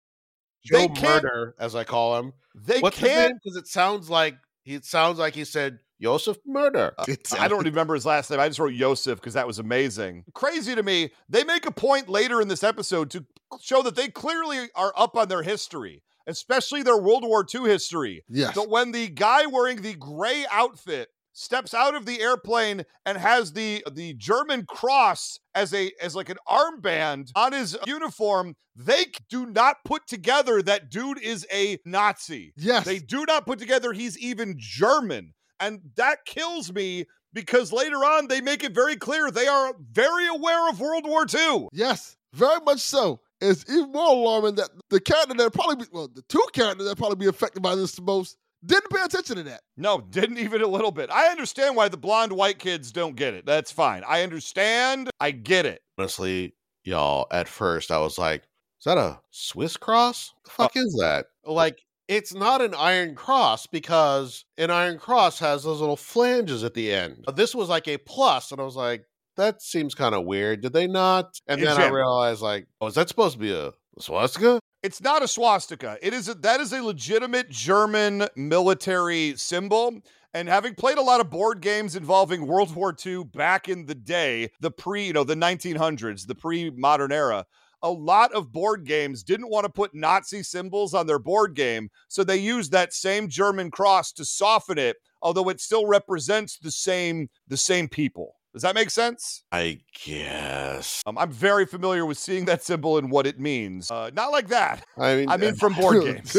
Joe Murder, as I call him. They What's can't... Because it sounds like he it sounds like he said Yosef Murder. Uh, I don't remember his last name. I just wrote Yosef because that was amazing. Crazy to me. They make a point later in this episode to show that they clearly are up on their history, especially their World War Two history. Yes. But when the guy wearing the gray outfit steps out of the airplane and has the the German cross as a as like an armband on his uniform, they do not put together that dude is a Nazi. Yes. They do not put together he's even German. And that kills me because later on they make it very clear they are very aware of World War Two. Yes, very much so. It's even more alarming that the character that probably be, well, the two characters that probably be affected by this the most didn't pay attention to that. No, didn't even a little bit. I understand why the blonde white kids don't get it. That's fine. I understand. I get it. Honestly, y'all, at first I was like, is that a Swiss cross? The fuck uh, is that? Like, it's not an iron cross because an iron cross has those little flanges at the end. This was like a plus, and I was like, that seems kind of weird. Did they not? And then I realized, like, oh, is that supposed to be a swastika? It's not a swastika. It is a, that is a legitimate German military symbol. And having played a lot of board games involving World War Two back in the day, the pre, you know, the nineteen hundreds, the pre-modern era, a lot of board games didn't want to put Nazi symbols on their board game, so they used that same German cross to soften it, although it still represents the same the same people. Does that make sense? I guess. Um, I'm very familiar with seeing that symbol and what it means. Uh, not like that. I mean, I mean from board games.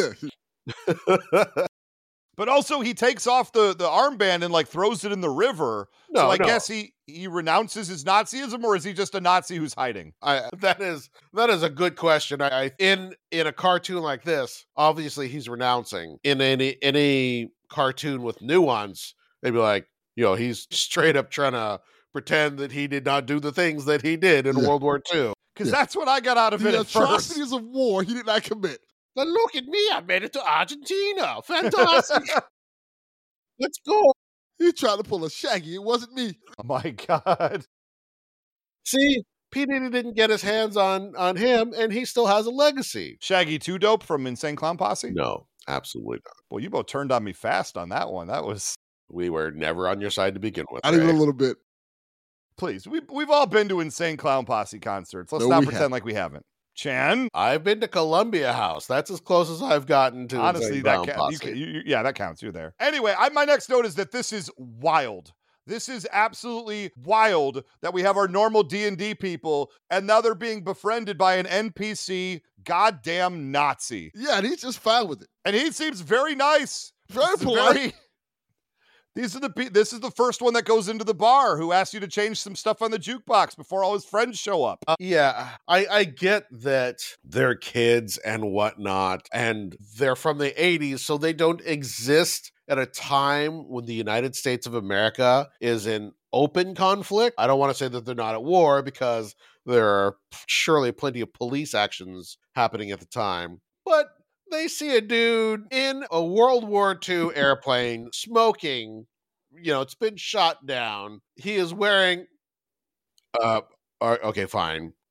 But also, he takes off the, the armband and like throws it in the river. No, so I no. guess he he renounces his Nazism, or is he just a Nazi who's hiding? I that is that is a good question. I, I in in a cartoon like this, obviously he's renouncing. In any any cartoon with nuance, they'd be like, you know, he's straight up trying to pretend that he did not do the things that he did in Yeah. World War Two. Because Yeah. that's what I got out of it The at first. atrocities of war he did not commit. Now look at me, I made it to Argentina. Fantastic. Let's go. He tried to pull a Shaggy. It wasn't me. Oh my God. See, P. Diddy didn't get his hands on on him, and he still has a legacy. Shaggy two Dope from Insane Clown Posse? No, absolutely not. Well, you both turned on me fast on that one. That was... We were never on your side to begin with. Not even a Ray. little bit. Please, we, we've all been to Insane Clown Posse concerts. Let's No, not we pretend haven't. like we haven't. Chan? I've been to Columbia House. That's as close as I've gotten to. Honestly, Insane that Clown ca- you, Posse. ca- you, you- yeah, that counts. You're there. Anyway, I, my next note is that this is wild. This is absolutely wild that we have our normal D and D people, and now they're being befriended by an N P C goddamn Nazi. Yeah, and he's just fine with it. And he seems very nice. Very This is polite. very- These are the pe- this is the first one that goes into the bar who asks you to change some stuff on the jukebox before all his friends show up. Uh, Yeah, I, I get that they're kids and whatnot, and they're from the eighties, so they don't exist at a time when the United States of America is in open conflict. I don't want to say that they're not at war, because there are surely plenty of police actions happening at the time. But they see a dude in a World War Two airplane smoking. You know, it's been shot down. He is wearing... Uh, uh, okay, fine.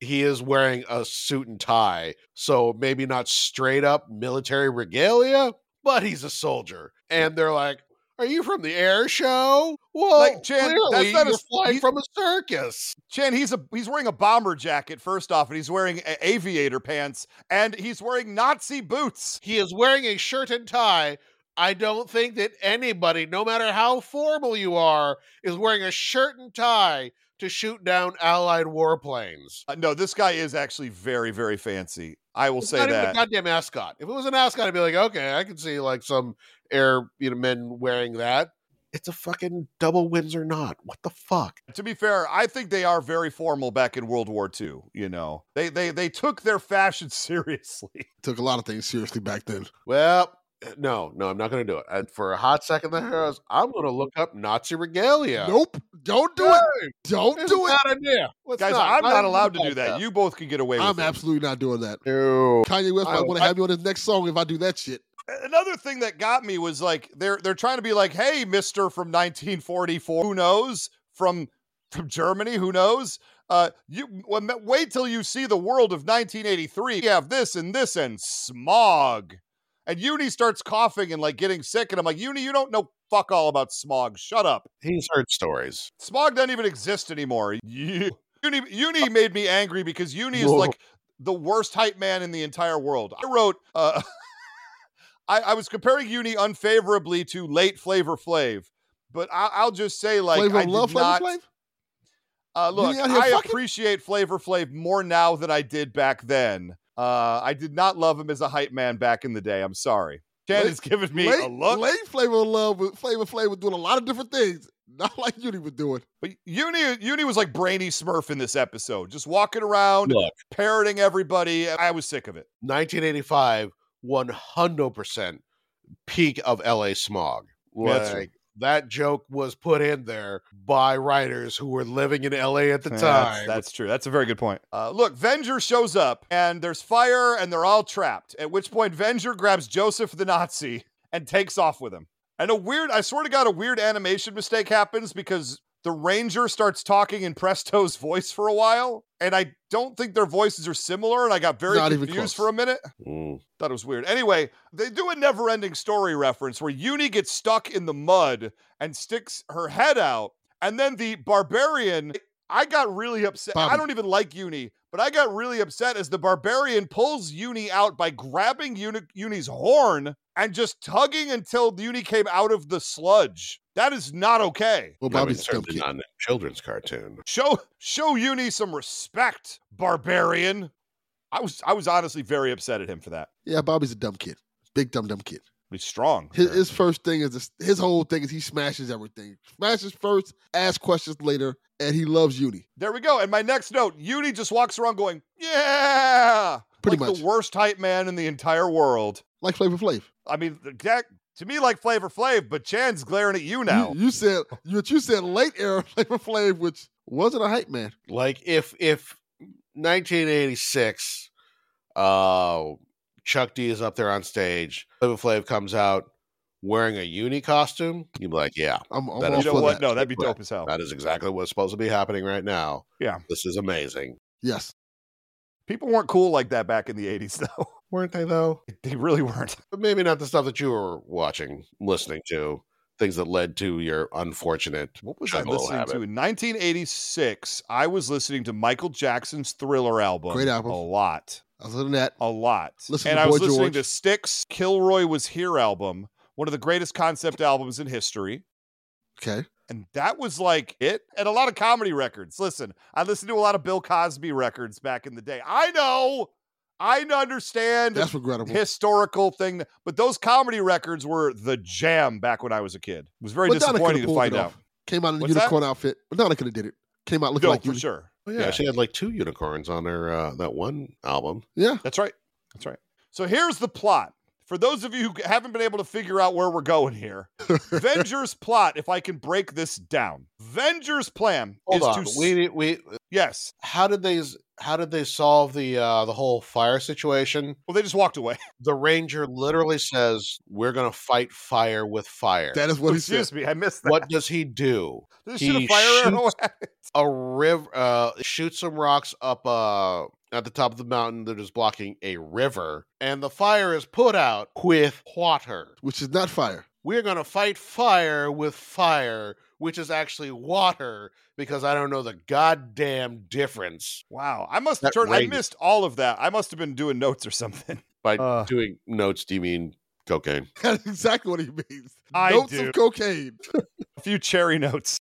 he is wearing a suit and tie. So maybe not straight up military regalia, but he's a soldier. And they're like, are you from the air show? Well, Like, Chan, clearly that's not a- you're flying he- from a circus. Chan, he's a he's wearing a bomber jacket first off, and he's wearing a- aviator pants, and he's wearing Nazi boots. He is wearing a shirt and tie. I don't think that anybody, no matter how formal you are, is wearing a shirt and tie to shoot down Allied warplanes. Uh, no, this guy is actually very, very fancy. I will It's say not even a that. goddamn ascot. If it was an ascot, I'd be like, okay, I can see like some air you know, men wearing that. It's a fucking double Windsor knot. What the fuck? To be fair, I think they are very formal back in World War Two. You know, they they they took their fashion seriously. Took a lot of things seriously back then. Well, no, no, I'm not going to do it. And for a hot second there, I was, I'm going to look up Nazi regalia. Nope. Don't do Hey, it. Don't it's do a it. bad idea. Let's Guys, not. I'm not even allowed to about do that. You both can get away with I'm it. absolutely not doing that. No. Kanye West I- might want to I- have me on his next song if I do that shit. Another thing that got me was like they're they're trying to be like, hey, Mister from nineteen forty-four, who knows? From from Germany, who knows? Uh, you well, wait till you see the world of nineteen eighty-three. You have this and this and smog. And Uni starts coughing and like getting sick, and I'm like, Uni, you don't know fuck all about smog. Shut up. He's heard stories. Smog doesn't even exist anymore. You, Uni, Uni made me angry because Uni is Whoa. like the worst hype man in the entire world. I wrote, uh, I, I was comparing Uni unfavorably to late Flavor Flav, but I, I'll just say, like, Flavor I of did Love, Flavor not. Flav? Uh, look, Uni out here I fucking? appreciate Flavor Flav more now than I did back then. Uh, I did not love him as a hype man back in the day. I'm sorry. Ken Late- is giving me late, a look. Late Flavor of Love, with Flavor Flav was doing a lot of different things. Not like Uni was doing. But Uni, Uni was like Brainy Smurf in this episode, just walking around, Look, parroting everybody. I was sick of it. nineteen eighty-five, one hundred percent peak of L A smog. Yeah, that's Like, that joke was put in there by writers who were living in L A at the Yeah, time. That's, that's true. That's a very good point. Uh, look, Venger shows up and there's fire and they're all trapped. At which point, Venger grabs Joseph the Nazi and takes off with him. And a weird, I swear to God, a weird animation mistake happens because the Ranger starts talking in Presto's voice for a while. And I don't think their voices are similar. And I got very Not even confused close. for a minute. Mm. Thought it was weird. Anyway, they do a never ending story reference where Uni gets stuck in the mud and sticks her head out. And then the barbarian, I got really upset. Bobby. I don't even like Uni, but I got really upset as the barbarian pulls Uni out by grabbing Uni, Uni's horn and just tugging until Uni came out of the sludge. That is not okay. Well, I mean, Bobby's a dumb certainly kid. not in a children's cartoon. Show show Uni some respect, barbarian. I was I was honestly very upset at him for that. Yeah, Bobby's a dumb kid. Big dumb dumb kid. He's strong. His, his first thing is this, his whole thing is he smashes everything. Smashes first, asks questions later, and he loves Uni. There we go. And my next note, Uni just walks around going, yeah. Pretty like much. the worst hype man in the entire world. Like Flavor Flav. I mean, that, to me, like Flavor Flav, but Chan's glaring at you now. You, you said you, you said late era Flavor Flav, which wasn't a hype man. Like if if nineteen eighty-six, uh, Chuck D is up there on stage, Flavor Flav comes out wearing a uni costume, you'd be like, yeah, I'm, I'm That all is You know for what? that. No, that'd be Right. dope as hell. that is exactly what's supposed to be happening right now. Yeah. This is amazing. Yes. People weren't cool like that back in the eighties, though. Weren't they though? They really weren't. But maybe not the stuff that you were watching, listening to, things that led to your unfortunate What was I juggalo listening habit. to? In nineteen eighty-six, I was listening to Michael Jackson's Thriller album. Great album. A lot. Other than that, A lot. Listen and to I was Boy listening George. to Styx, Kilroy Was Here album, one of the greatest concept albums in history. okay. And that was like it. And a lot of comedy records. Listen, I listened to a lot of Bill Cosby records back in the day. I know. I understand That's the regrettable. historical thing, but those comedy records were the jam back when I was a kid. It was very Madonna disappointing could've to pulled find it out. off. Came out in a What's that? unicorn outfit. Madonna could have did it. Came out looking No, like for Uni. sure. Oh, yeah, Yeah. she had like two unicorns on her uh, that one album. Yeah. That's right. That's right. So here's the plot. for those of you who haven't been able to figure out where we're going here, Venger's plot, if I can break this down, Venger's plan Hold is on. to... We we yes. How did they how did they solve the uh, the whole fire situation? Well, they just walked away. The ranger literally says, "We're gonna fight fire with fire." That is what he Excuse said. me, I missed that. What does he do? Does he shoot a fire arrow at it? a river, uh, shoots some rocks up uh, at the top of the mountain that is blocking a river, and the fire is put out with water. Which is not fire. We're going to fight fire with fire, which is actually water, because I don't know the goddamn difference. Wow, I must have That turned. I ranger- missed all of that. I must have been doing notes or something. By Uh. doing notes, do you mean cocaine? That's exactly what he means. I Notes do. of cocaine. A few cherry notes.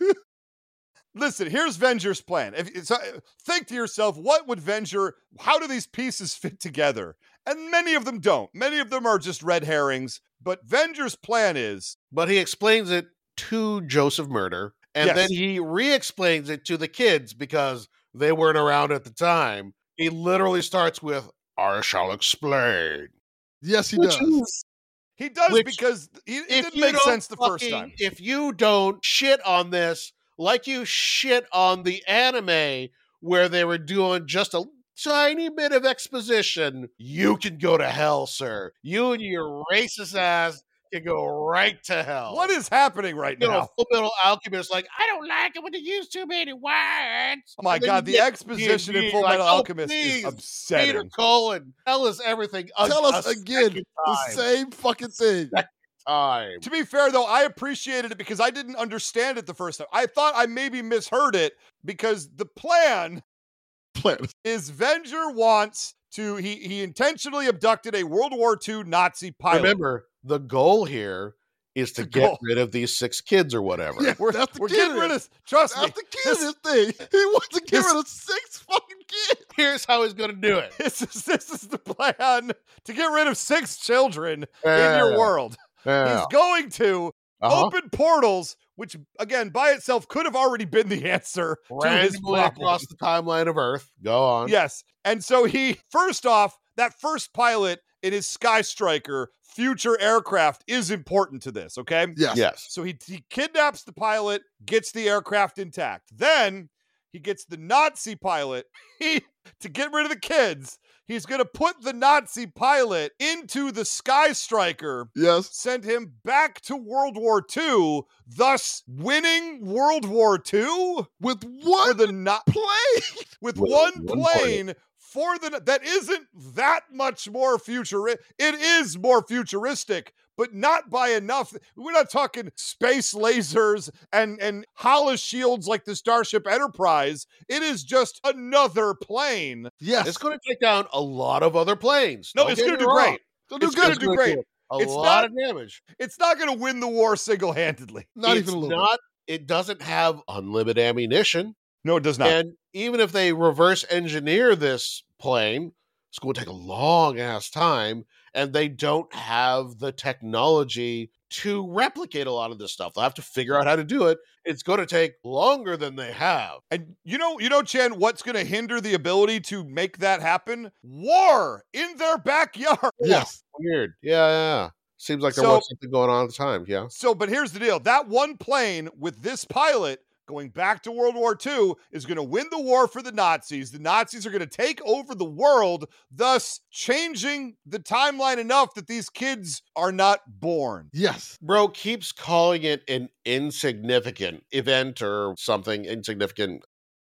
Listen, here's Venger's plan. If, so, think to yourself, what would Venger, how do these pieces fit together? And many of them don't. Many of them are just red herrings. But Venger's plan is... But he explains it to Joseph Murder, and Yes. then he re-explains it to the kids because they weren't around at the time. He literally starts with, "I shall explain." Yes, he Which does. is- He does Which, because he, it if didn't you make don't sense the first fucking- time. If you don't shit on this like you shit on the anime where they were doing just a tiny bit of exposition, you can go to hell, sir. You and your racist ass can go right to hell. What is happening right You know, now? Full Metal Alchemist, like, I don't like it when they use too many words. Oh my And then God, you the get exposition in D and D, Full like, Metal oh, Alchemist is please, upsetting. Peter Cullen, tell us everything. a- Tell us a again second the time. same fucking thing. time. To be fair, though, I appreciated it because I didn't understand it the first time. I thought I maybe misheard it because the plan Plan. is Venger wants to, he, he intentionally abducted a World War Two Nazi pilot. Remember, the goal here is to The get goal. rid of these six kids or whatever. Yeah, we're that's the we're kid getting in rid it. of, trust me, That's the kid in this thing. He wants to get this- rid of six fucking kids. Here's how he's going to do it. this is, this is the plan to get rid of six children in Yeah. your world. Yeah. He's going to Uh-huh. open portals, which, again, by itself could have already been the answer to his Randomly problem. across the timeline of Earth. Go on. Yes. And so he, first off, that first pilot in his Sky Striker future aircraft is important to this, okay? Yes. Yes. So he, he kidnaps the pilot, gets the aircraft intact. Then he gets the Nazi pilot he, to get rid of the kids. He's going to put the Nazi pilot into the Sky Striker, Yes. send him back to World War Two, thus winning World War Two With for one the not plane. with With one one plane for the that isn't that much more futuristic. It is more futuristic, but not by enough. We're not talking space lasers and and Hollis shields like the Starship Enterprise. It is just another plane. Yes. It's going to take down a lot of other planes. No, Don't it's get going to me do wrong. great. It'll do It's good. going to do great. A It's lot not- of damage. It's not going to win the war single-handedly. Not it's even a little not. It doesn't have unlimited ammunition. No, it does not. And even if they reverse engineer this plane, it's going to take a long ass time, and they don't have the technology to replicate a lot of this stuff. They'll have to figure out how to do it. It's going to take longer than they have. And you know, you know, Chen, what's going to hinder the ability to make that happen? War in their backyard. bit. Yes. Weird. Yeah, yeah. yeah. Seems like there So- was something going on at the time. Yeah. So, but here's the deal. That one plane with this pilot going back to World War Two is going to win the war for the Nazis. The Nazis are going to take over the world, thus changing the timeline enough that these kids are not born. Yes. Bro keeps calling it an insignificant event or something, insignificant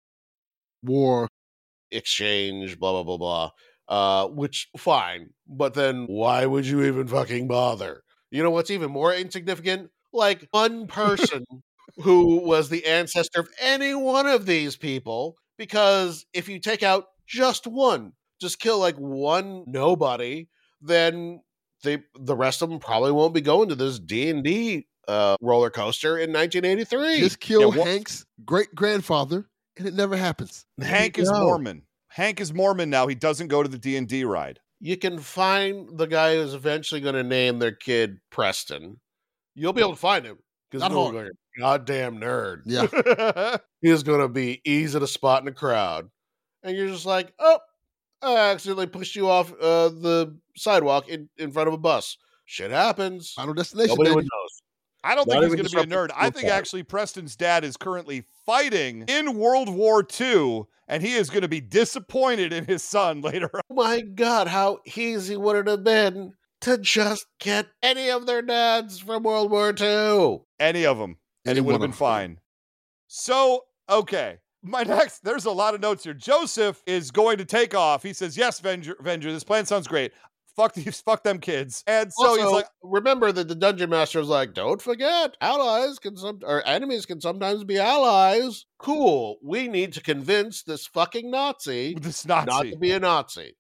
War. exchange, blah, blah, blah, blah. Uh, which, fine. But then why would you even fucking bother? You know what's even more insignificant? Like one person who was the ancestor of any one of these people. Because if you take out just one, just kill like one nobody, then they, the rest of them probably won't be going to this D and D uh, roller coaster in nineteen eighty-three. Just kill Yeah, wha- Hank's great grandfather, and it never happens. Hank you is go. Mormon. Hank is Mormon now. He doesn't go to the D and D ride. You can find the guy who's eventually going to name their kid Preston. You'll be able to find him because Not he's hard. going, goddamn nerd. Yeah. He's going to be easy to spot in a crowd. And you're just like, oh, I accidentally pushed you off uh, the sidewalk in, in front of a bus. Shit happens. Final destination, Nobody baby. would knows. I don't Not think he's even going to be a nerd. disruptive I think time. actually Preston's dad is currently fighting in World War Two, and he is going to be disappointed in his son later on. Oh my God, how easy would it have been to just get any of their dads from World War Two? Any of them, and Any it would have one been of 'em. fine. So, okay. My next, there's a lot of notes here. Joseph is going to take off. He says, yes, Venger, Venger, this plan sounds great. Fuck these, fuck them kids. And so Also, he's like, remember that the dungeon master was like, don't forget, allies can some or enemies can sometimes be allies. Cool. We need to convince this fucking Nazi this not Nazi. to be a Nazi.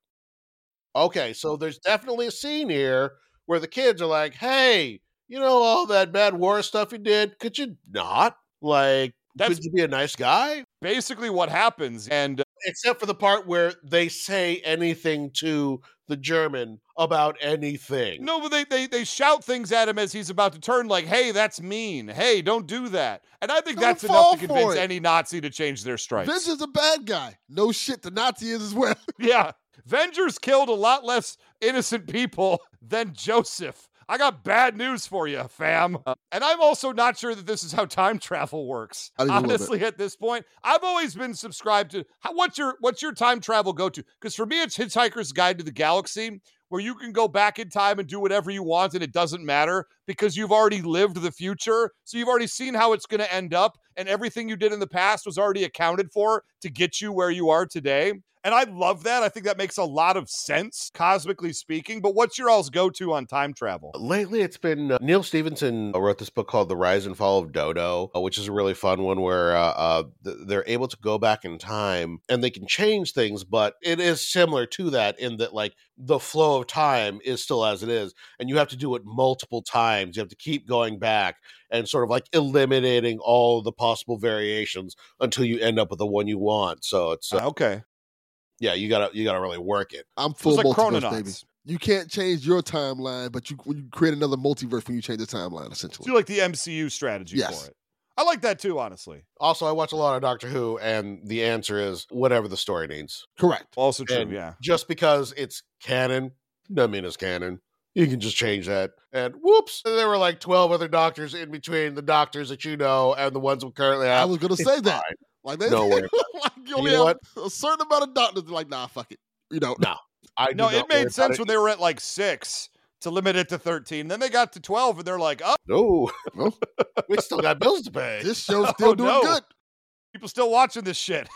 Okay, so there's definitely a scene here where the kids are like, hey, you know all that bad war stuff you did? Could you not? Like, That's could you be a nice guy? basically what happens. And Except for the part where they say anything to the German about anything. no, but they, they they shout things at him as he's about to turn, like, hey, that's mean. Hey, don't do that. And I think Don't that's fall enough to for convince it. any Nazi to change their stripes. Vince is a bad guy. No shit, the Nazi is as well. Yeah. Vengers killed a lot less innocent people than Joseph. I got bad news for you, fam. And I'm also not sure that this is how time travel works. I didn't even love Honestly, at this point, I've always been subscribed to how, what's your what's your time travel go to? Because for me, it's Hitchhiker's Guide to the Galaxy, where you can go back in time and do whatever you want, and it doesn't matter because you've already lived the future. So you've already seen how it's going to end up, and everything you did in the past was already accounted for to get you where you are today. And I love that. I think that makes a lot of sense, cosmically speaking. But what's your all's go-to on time travel? Lately, it's been uh, Neil Stephenson wrote this book called The Rise and Fall of Dodo, uh, which is a really fun one where uh, uh, th- they're able to go back in time and they can change things, but it is similar to that in that, like, the flow of time is still as it is, and you have to do it multiple times. You have to keep going back and sort of like eliminating all the possible variations until you end up with the one you want. So it's uh, okay. Yeah, you gotta you gotta really work it. I'm full It's like multiverse, Chrononauts. baby. You can't change your timeline, but you when you create another multiverse when you change the timeline, essentially. Do you like the M C U strategy Yes. for it? I like that too, honestly. Also, I watch a lot of Doctor Who, and the answer is whatever the story needs. Correct. Also true, And yeah. just because it's canon doesn't mean it's canon. You can just change that. And whoops, there were like twelve other doctors in between the doctors that you know and the ones we currently have. I was gonna say that. Like they, No way. like you only You know have a certain amount of doctors. They're like, nah, fuck it. You know, no. I do No, not it worry made about sense it. when they were at like six to limit it to thirteen. Then they got to twelve and they're like, oh, No, Well, we still got bills to pay. this show's still Oh, doing no. good. people still watching this shit.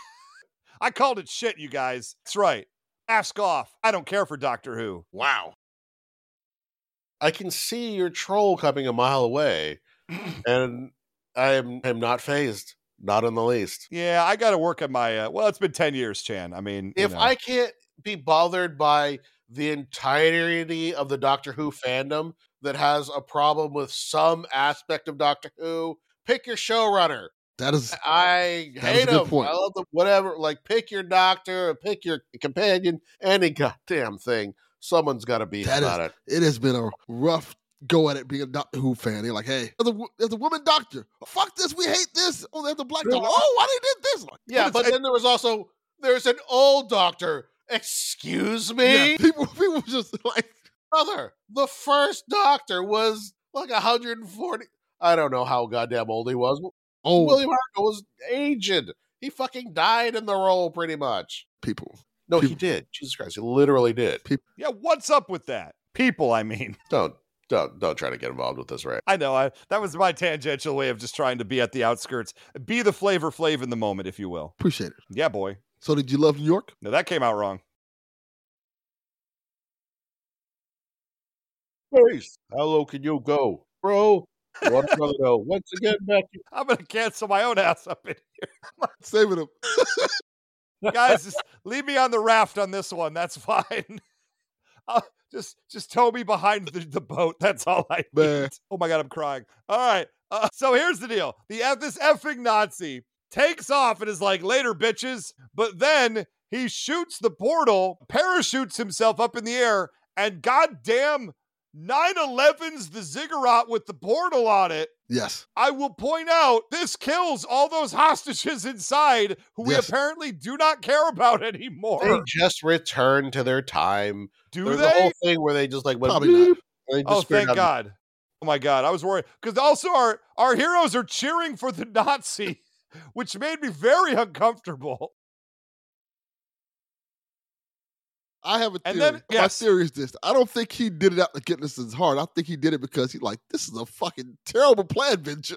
I called it shit, you guys. That's right. Ask off. I don't care for Doctor Who. Wow. I can see your troll coming a mile away, and I am am not phased. Not in the least. Yeah, I got to work on my, uh, well, it's been ten years, Chan. I mean, you If know. I can't be bothered by the entirety of the Doctor Who fandom that has a problem with some aspect of Doctor Who, pick your showrunner. That is I That was a hate good him. point. I love them. Whatever. Like, pick your doctor, or pick your companion, any goddamn thing. Someone's got to be that about is. it. It has been a rough go at it being a Doctor Who fan. They're like, hey, there's a, wo- there's a woman doctor. Fuck this. We hate this. Oh, there's a black doctor. Oh, why they did this? Like, Yeah, it's- but then there was also there's an old doctor. Excuse me, yeah, people people just like brother. The first doctor was like one hundred forty. I don't know how goddamn old he was. oh William Hartnell was aged. He fucking died in the role, pretty much. people. No, he People- did. Jesus Christ, he literally did. yeah, what's up with that? People, I mean. Don't don't don't try to get involved with this, right? I know. I that was my tangential way of just trying to be at the outskirts. Be the flavor flav in the moment, if you will. Appreciate it. Yeah, boy. So did you love New York? No, that came out wrong. Please, how low can you go, bro? One brother, though. Once again, back. I'm going to cancel my own ass up in Saving them. here. Guys, just leave me on the raft on this one. That's fine. Uh, just just tow me behind the, the boat. That's all I need. Man. Oh my God, I'm crying. All right. Uh, so here's the deal. The F, this effing Nazi takes off and is like, later, bitches. But then he shoots the portal, parachutes himself up in the air, and goddamn nine eleven's the ziggurat with the portal on it. Yes. I will point out this kills all those hostages inside who we Yes. apparently do not care about anymore. They just return to their time. do There's they? a whole thing where they just like went, Probably not. "Beep," and they just Oh, figured thank out- God. Oh my God. I was worried. Because also our, our heroes are cheering for the Nazi, which made me very uncomfortable. I have a And theory. then- My yes. theory is this. I don't think he did it out to get this as hard. I think he did it because he like, this is a fucking terrible plan, Venture.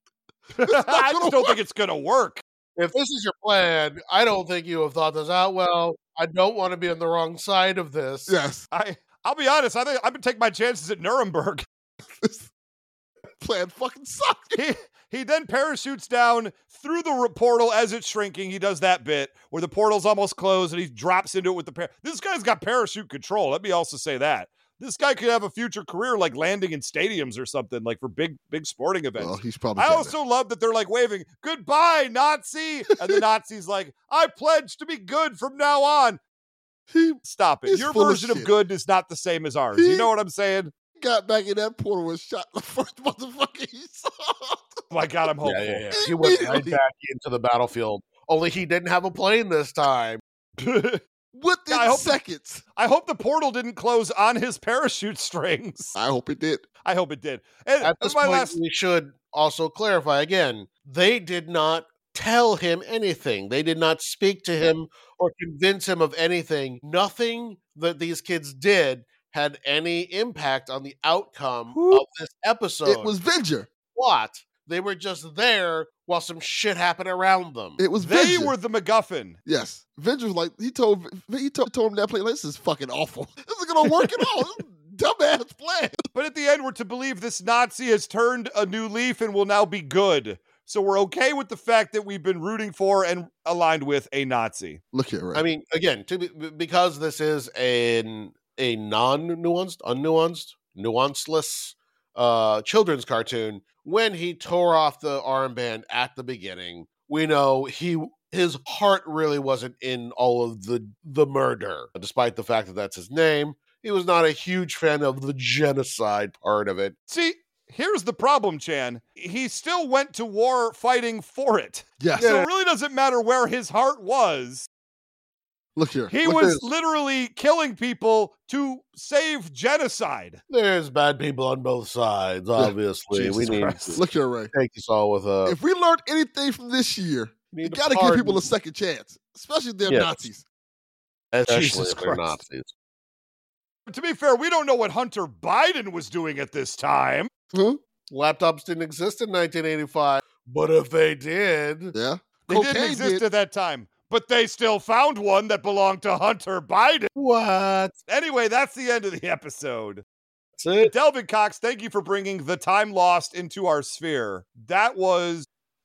I not just gonna don't work. think it's going to work. If this is your plan, I don't think you have thought this out well. I don't want to be on the wrong side of this. Yes. I, I'll be honest. I think I'm going to take my chances at Nuremberg. This plan fucking sucked. He, he then parachutes down through the r- portal as it's shrinking. He does that bit where the portal's almost closed and he drops into it with the par- This guy's got parachute control. Let me also say that. This guy could have a future career like landing in stadiums or something, like for big, big sporting events. Well, he's probably I dead also love that they're like waving, goodbye, Nazi. And the Nazi's like, I pledge to be good from now on. now. He Stop it. He's Your full of version of shit. good is not the same as ours. He- You know what I'm saying? got back in that portal and shot the first motherfucker he saw. Oh my God, I'm hopeful. Yeah, yeah, yeah. He went right Immediately. back into the battlefield. Only he didn't have a plane this time. Within I hope- seconds. I hope the portal didn't close on his parachute strings. I hope it did. I hope it did. And At this my point, last, we should also clarify again, they did not tell him anything. They did not speak to him or convince him of anything. Nothing that these kids did had any impact on the outcome of this episode. It was Venger. What? They were just there while some shit happened around them. It was they Venger. were the MacGuffin. Yes. Venger was like, he told he told, told him that play, like, this is fucking awful. This isn't going to work at all. This is a dumbass plan. But at the end, we're to believe this Nazi has turned a new leaf and will now be good. So we're okay with the fact that we've been rooting for and aligned with a Nazi. Look here, right? I mean, again, to be, because this is an a non-nuanced, unnuanced, nuanceless uh, children's cartoon, when he tore off the armband at the beginning, we know he his heart really wasn't in all of the the murder, despite the fact that that's his name. He was not a huge fan of the genocide part of it. See, here's the problem, Chan. He still went to war fighting for it. yes. So it really doesn't matter where his heart was. Look here. He Look was this. literally killing people to save genocide. There's bad people on both sides, obviously. we Jesus need Christ. to Look here, Ray. take this all with a... If we learned anything from this year, need you to got to give pardon- people a second chance, especially them Yes. Nazis. especially Jesus if they're Christ. Nazis. To be fair, we don't know what Hunter Biden was doing at this time. Huh? Laptops didn't exist in nineteen eighty-five, but if they did, Yeah. They Cocaine didn't exist did. at that time, but they still found one that belonged to Hunter Biden. what? Anyway, that's the end of the episode. That's it. Delvin Cox, thank you for bringing the time lost into our sphere. That was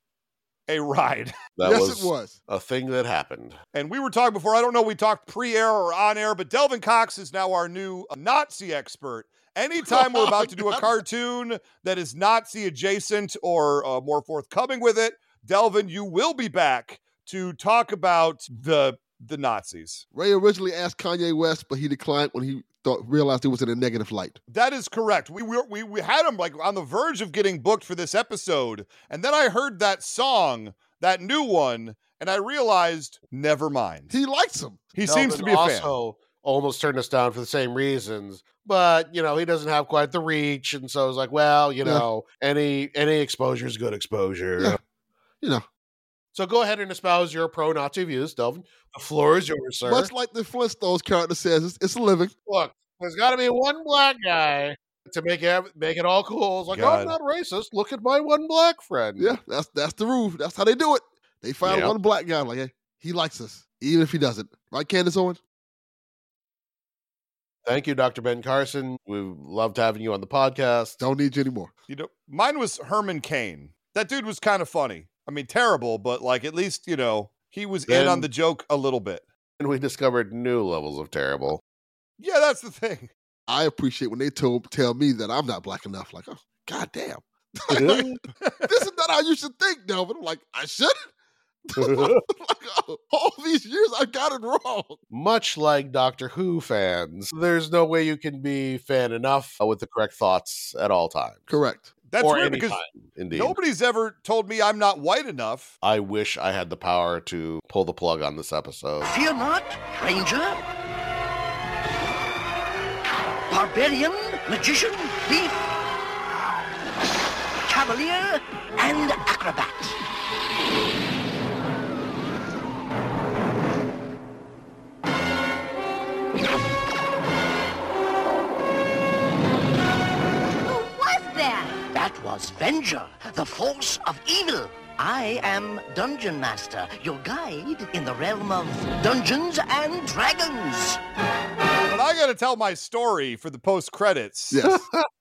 a ride. That yes, was, it was. a thing that happened. And we were talking before, I don't know, we talked pre-air or on-air, but Delvin Cox is now our new Nazi expert. Anytime we're about to do a cartoon that is Nazi adjacent or uh, more forthcoming with it, Delvin, you will be back to talk about the the Nazis. Ray originally asked Kanye West, but he declined when he thought realized it was in a negative light. That is correct. We we we, we had him like on the verge of getting booked for this episode, and then I heard that song, that new one, and I realized, never mind. He likes him. He seems to be a Delvin fan. also almost turned us down for the same reasons, but you know he doesn't have quite the reach, and so I was like, well, you Yeah. know, any any exposure is good exposure. Yeah. You know, So go ahead and espouse your pro-Nazi views, Delvin. The floor is yours, sir. much like the Flintstones character says, it's, it's a living. Look, there's got to be one black guy to make it make it all cool. It's like, oh, I'm God. not racist. Look at my one black friend. Yeah, that's that's the rule. That's how they do it. They find Yep. one black guy like, hey, he likes us, even if he doesn't. Right, Candace Owens? Thank you, Doctor Ben Carson. We've loved having you on the podcast. Don't need you anymore. You know, mine was Herman Cain. That dude was kind of funny. I mean, terrible, but like at least, you know, he was in Then- on the joke a little bit. And we discovered new levels of terrible. Yeah, that's the thing. I appreciate when they told tell me that I'm not black enough. Like, oh, goddamn. Really? This is not how you should think, Delvin. I'm like, I shouldn't. All these years, I got it wrong. Much like Doctor Who fans, there's no way you can be fan enough with the correct thoughts at all times. Correct. That's or weird any because time, indeed. nobody's ever told me I'm not white enough. I wish I had the power to pull the plug on this episode. Fear not, Ranger. Barbarian, magician, thief, cavalier, and acrobat. That was Venger, the force of evil. I am Dungeon Master, your guide in the realm of Dungeons and Dragons. But I gotta tell my story for the post credits. Yes.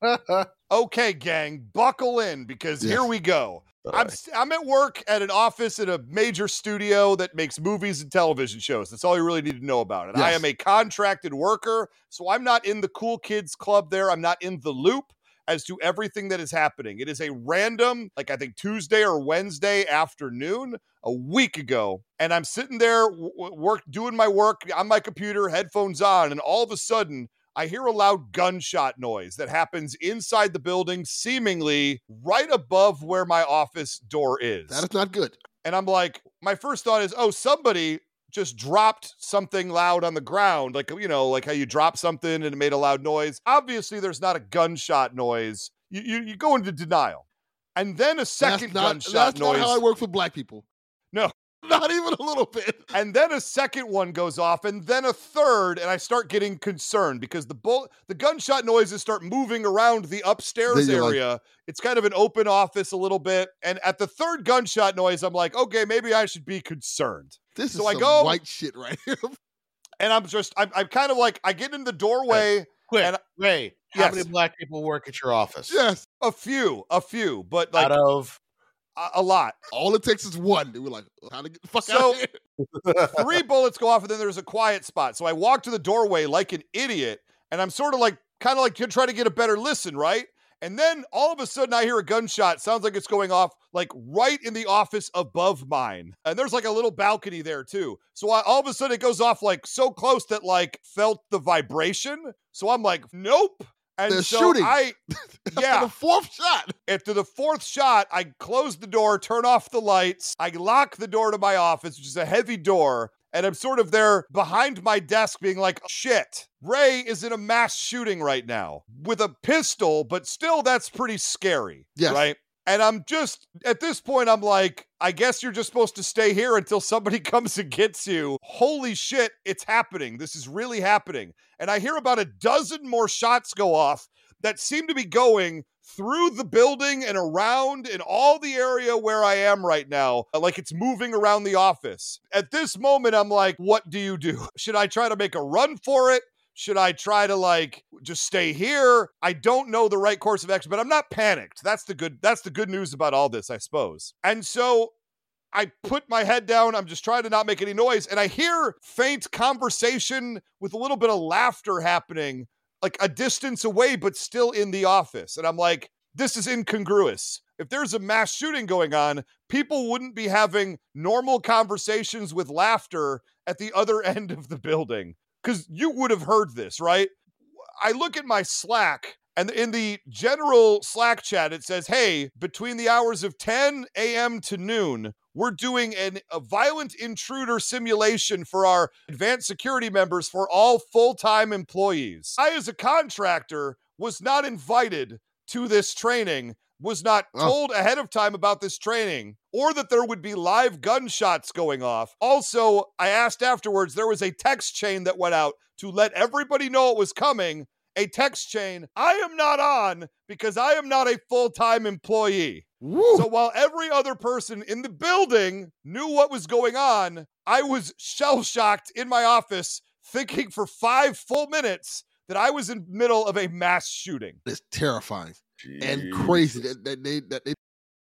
Okay, gang, buckle in because Yes. here we go. I'm, I'm at work at an office in a major studio that makes movies and television shows. That's all you really need to know about it. I Yes. am a contracted worker, so I'm not in the cool kids club there. I'm not in the loop as to everything that is happening. It is a random, like I think Tuesday or Wednesday afternoon, a week ago, and I'm sitting there w- w- work doing my work on my computer, headphones on, and all of a sudden I hear a loud gunshot noise that happens inside the building, seemingly right above where my office door is. That is not good. And I'm like, my first thought is, oh, somebody just dropped something loud on the ground. Like, you know, like how you drop something and it made a loud noise. Obviously, there's not a gunshot noise. You, you, you go into denial. And then a second that's not, gunshot that's noise. not how I work for black people. No. Not even a little bit. And then a second one goes off, and then a third, and I start getting concerned because the bull, the gunshot noises start moving around the upstairs Then you're like- area. It's kind of an open office a little bit. And at the third gunshot noise, I'm like, okay, maybe I should be concerned. This So is I some go- white shit right here. And I'm just, I'm, I'm kind of like, I get in the doorway. Quick, And- Ray, how Yes. many black people work at your office? Yes. A few, a few, but like Out of a, a lot. All it takes is one. They were like, how to get the fuck So- out of here? Three bullets go off, and then there's a quiet spot. So I walk to the doorway like an idiot, and I'm sort of like, kind of like trying to get a better listen, right? And then all of a sudden I hear a gunshot. Sounds like it's going off like right in the office above mine. And there's like a little balcony there too. So I, all of a sudden it goes off like so close that like felt the vibration. So I'm like, nope. And They're so shooting. I, After yeah. the fourth shot. After the fourth shot, I close the door, turn off the lights. I lock the door to my office, which is a heavy door. And I'm sort of there behind my desk being like, shit, Ray is in a mass shooting right now with a pistol, but still that's pretty scary. Yes. Right? And I'm just, at this point, I'm like, I guess you're just supposed to stay here until somebody comes and gets you. Holy shit, it's happening. This is really happening. And I hear about a dozen more shots go off that seem to be going through the building and around in all the area where I am right now, like it's moving around the office. At this moment, I'm like, what do you do? Should I try to make a run for it? Should I try to like just stay here? I don't know the right course of action, but I'm not panicked. That's the good, that's the good news about all this, I suppose. And so I put my head down. I'm just trying to not make any noise. And I hear faint conversation with a little bit of laughter happening, like a distance away, but still in the office. And I'm like, this is incongruous. If there's a mass shooting going on, people wouldn't be having normal conversations with laughter at the other end of the building. Because you would have heard this, right? I look at my Slack, and in the general Slack chat, it says, hey, between the hours of ten a.m. to noon, we're doing an, a violent intruder simulation for our advanced security members for all full-time employees. I, as a contractor, was not invited to this training, was not Oh. told ahead of time about this training, or that there would be live gunshots going off. Also, I asked afterwards, there was a text chain that went out to let everybody know it was coming, a text chain I am not on because I am not a full-time employee. Woo. So while every other person in the building knew what was going on, I was shell-shocked in my office thinking for five full minutes that I was in the middle of a mass shooting. It's terrifying and crazy that, that they that they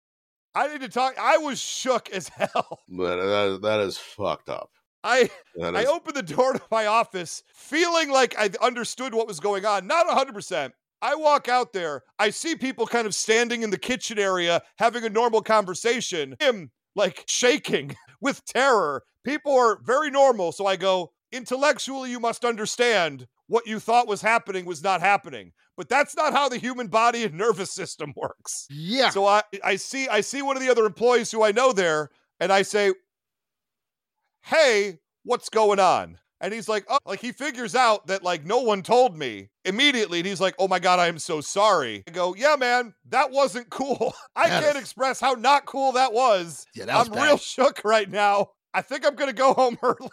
I need to talk. I was shook as hell. But that, that is fucked up. I That I is, opened the door to my office feeling like I understood what was going on. Not one hundred percent. I walk out there. I see people kind of standing in the kitchen area having a normal conversation. Him like shaking with terror. People are very normal. So I go, intellectually, you must understand what you thought was happening was not happening. But that's not how the human body and nervous system works. Yeah. So I, I see I see one of the other employees who I know there, and I say, hey, what's going on? And he's like, oh, like he figures out that like no one told me immediately. And he's like, oh my God, I am so sorry. I go, yeah, man, that wasn't cool. I That can't is- express how not cool that was. Yeah, that was I'm bad. real shook right now. I think I'm going to go home early.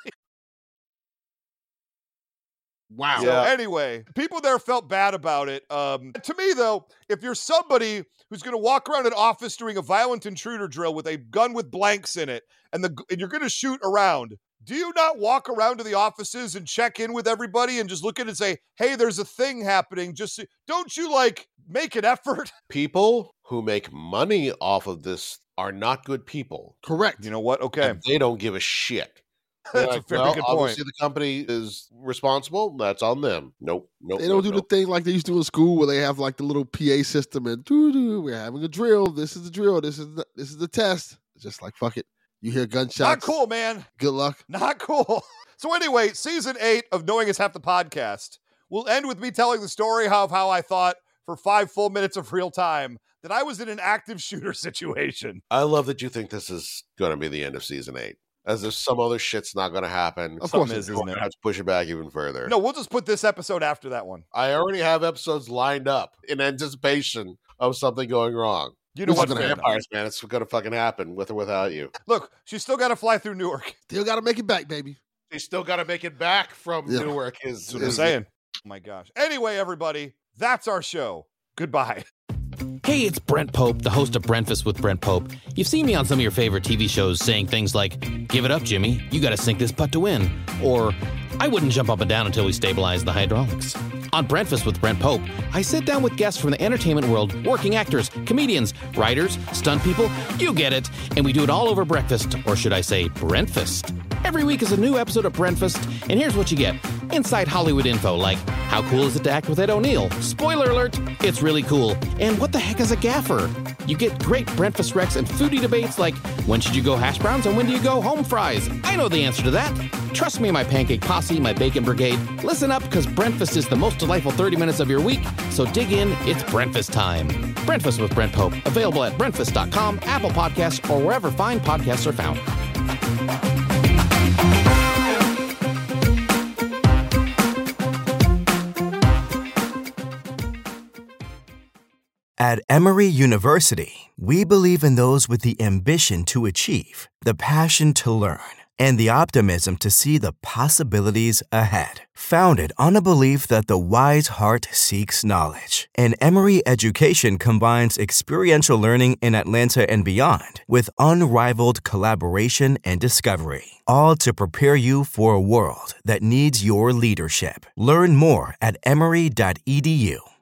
Wow. So anyway, people there felt bad about it. Um, to me, though, if you're somebody who's going to walk around an office during a violent intruder drill with a gun with blanks in it, and the and you're going to shoot around, do you not walk around to the offices and check in with everybody and just look at it and say, hey, there's a thing happening? Just so, don't you like make an effort? People who make money off of this are not good people. Correct. You know what? Okay. And they don't give a shit. They're That's a like, very well, good point. obviously the company is responsible. That's on them. Nope. Nope. They don't nope, do nope. the thing like they used to do in school where they have like the little P A system and doo doo. We're having a drill. This is the drill. This is the, this is the test. Just like fuck it. You hear gunshots. Not cool, man. Good luck. Not cool. So anyway, season eight of Knowing Is Half the Podcast will end with me telling the story of how I thought for five full minutes of real time that I was in an active shooter situation. I love that you think this is going to be the end of season eight. As if some other shit's not going to happen. Of Something course is, it We're isn't going it? to have to push it back even further. No, we'll just put this episode after that one. I already have episodes lined up in anticipation of something going wrong. You know This is what? gonna fair happen. enough. Vampires, man, it's going to fucking happen with or without you. Look, she's still got to fly through Newark. Still got to make it back, baby. They still got to make it back from Yeah. Newark. Is, That's what I'm is- saying. Oh my gosh. Anyway, everybody, that's our show. Goodbye. Hey, it's Brent Pope, the host of Breakfast with Brent Pope. You've seen me on some of your favorite T V shows saying things like, give it up, Jimmy, you gotta sink this putt to win. Or, I wouldn't jump up and down until we stabilize the hydraulics. On Breakfast with Brent Pope, I sit down with guests from the entertainment world, working actors, comedians, writers, stunt people, you get it, and we do it all over breakfast, or should I say Brentfast. Every week is a new episode of Brentfast, and here's what you get. Inside Hollywood info, like, how cool is it to act with Ed O'Neill? Spoiler alert, it's really cool. And what the heck is a gaffer? You get great Brentfast recs and foodie debates like, when should you go hash browns and when do you go home fries? I know the answer to that. Trust me, my pancake posse, my bacon brigade. Listen up, because Brentfast is the most delightful thirty minutes of your week, so dig in, it's Brentfast time. Brentfast with Brent Pope, available at brentfast dot com, Apple Podcasts, or wherever fine podcasts are found. At Emory University, we believe in those with the ambition to achieve, the passion to learn, and the optimism to see the possibilities ahead. Founded on a belief that the wise heart seeks knowledge, and Emory education combines experiential learning in Atlanta and beyond with unrivaled collaboration and discovery, all to prepare you for a world that needs your leadership. Learn more at emory dot e d u.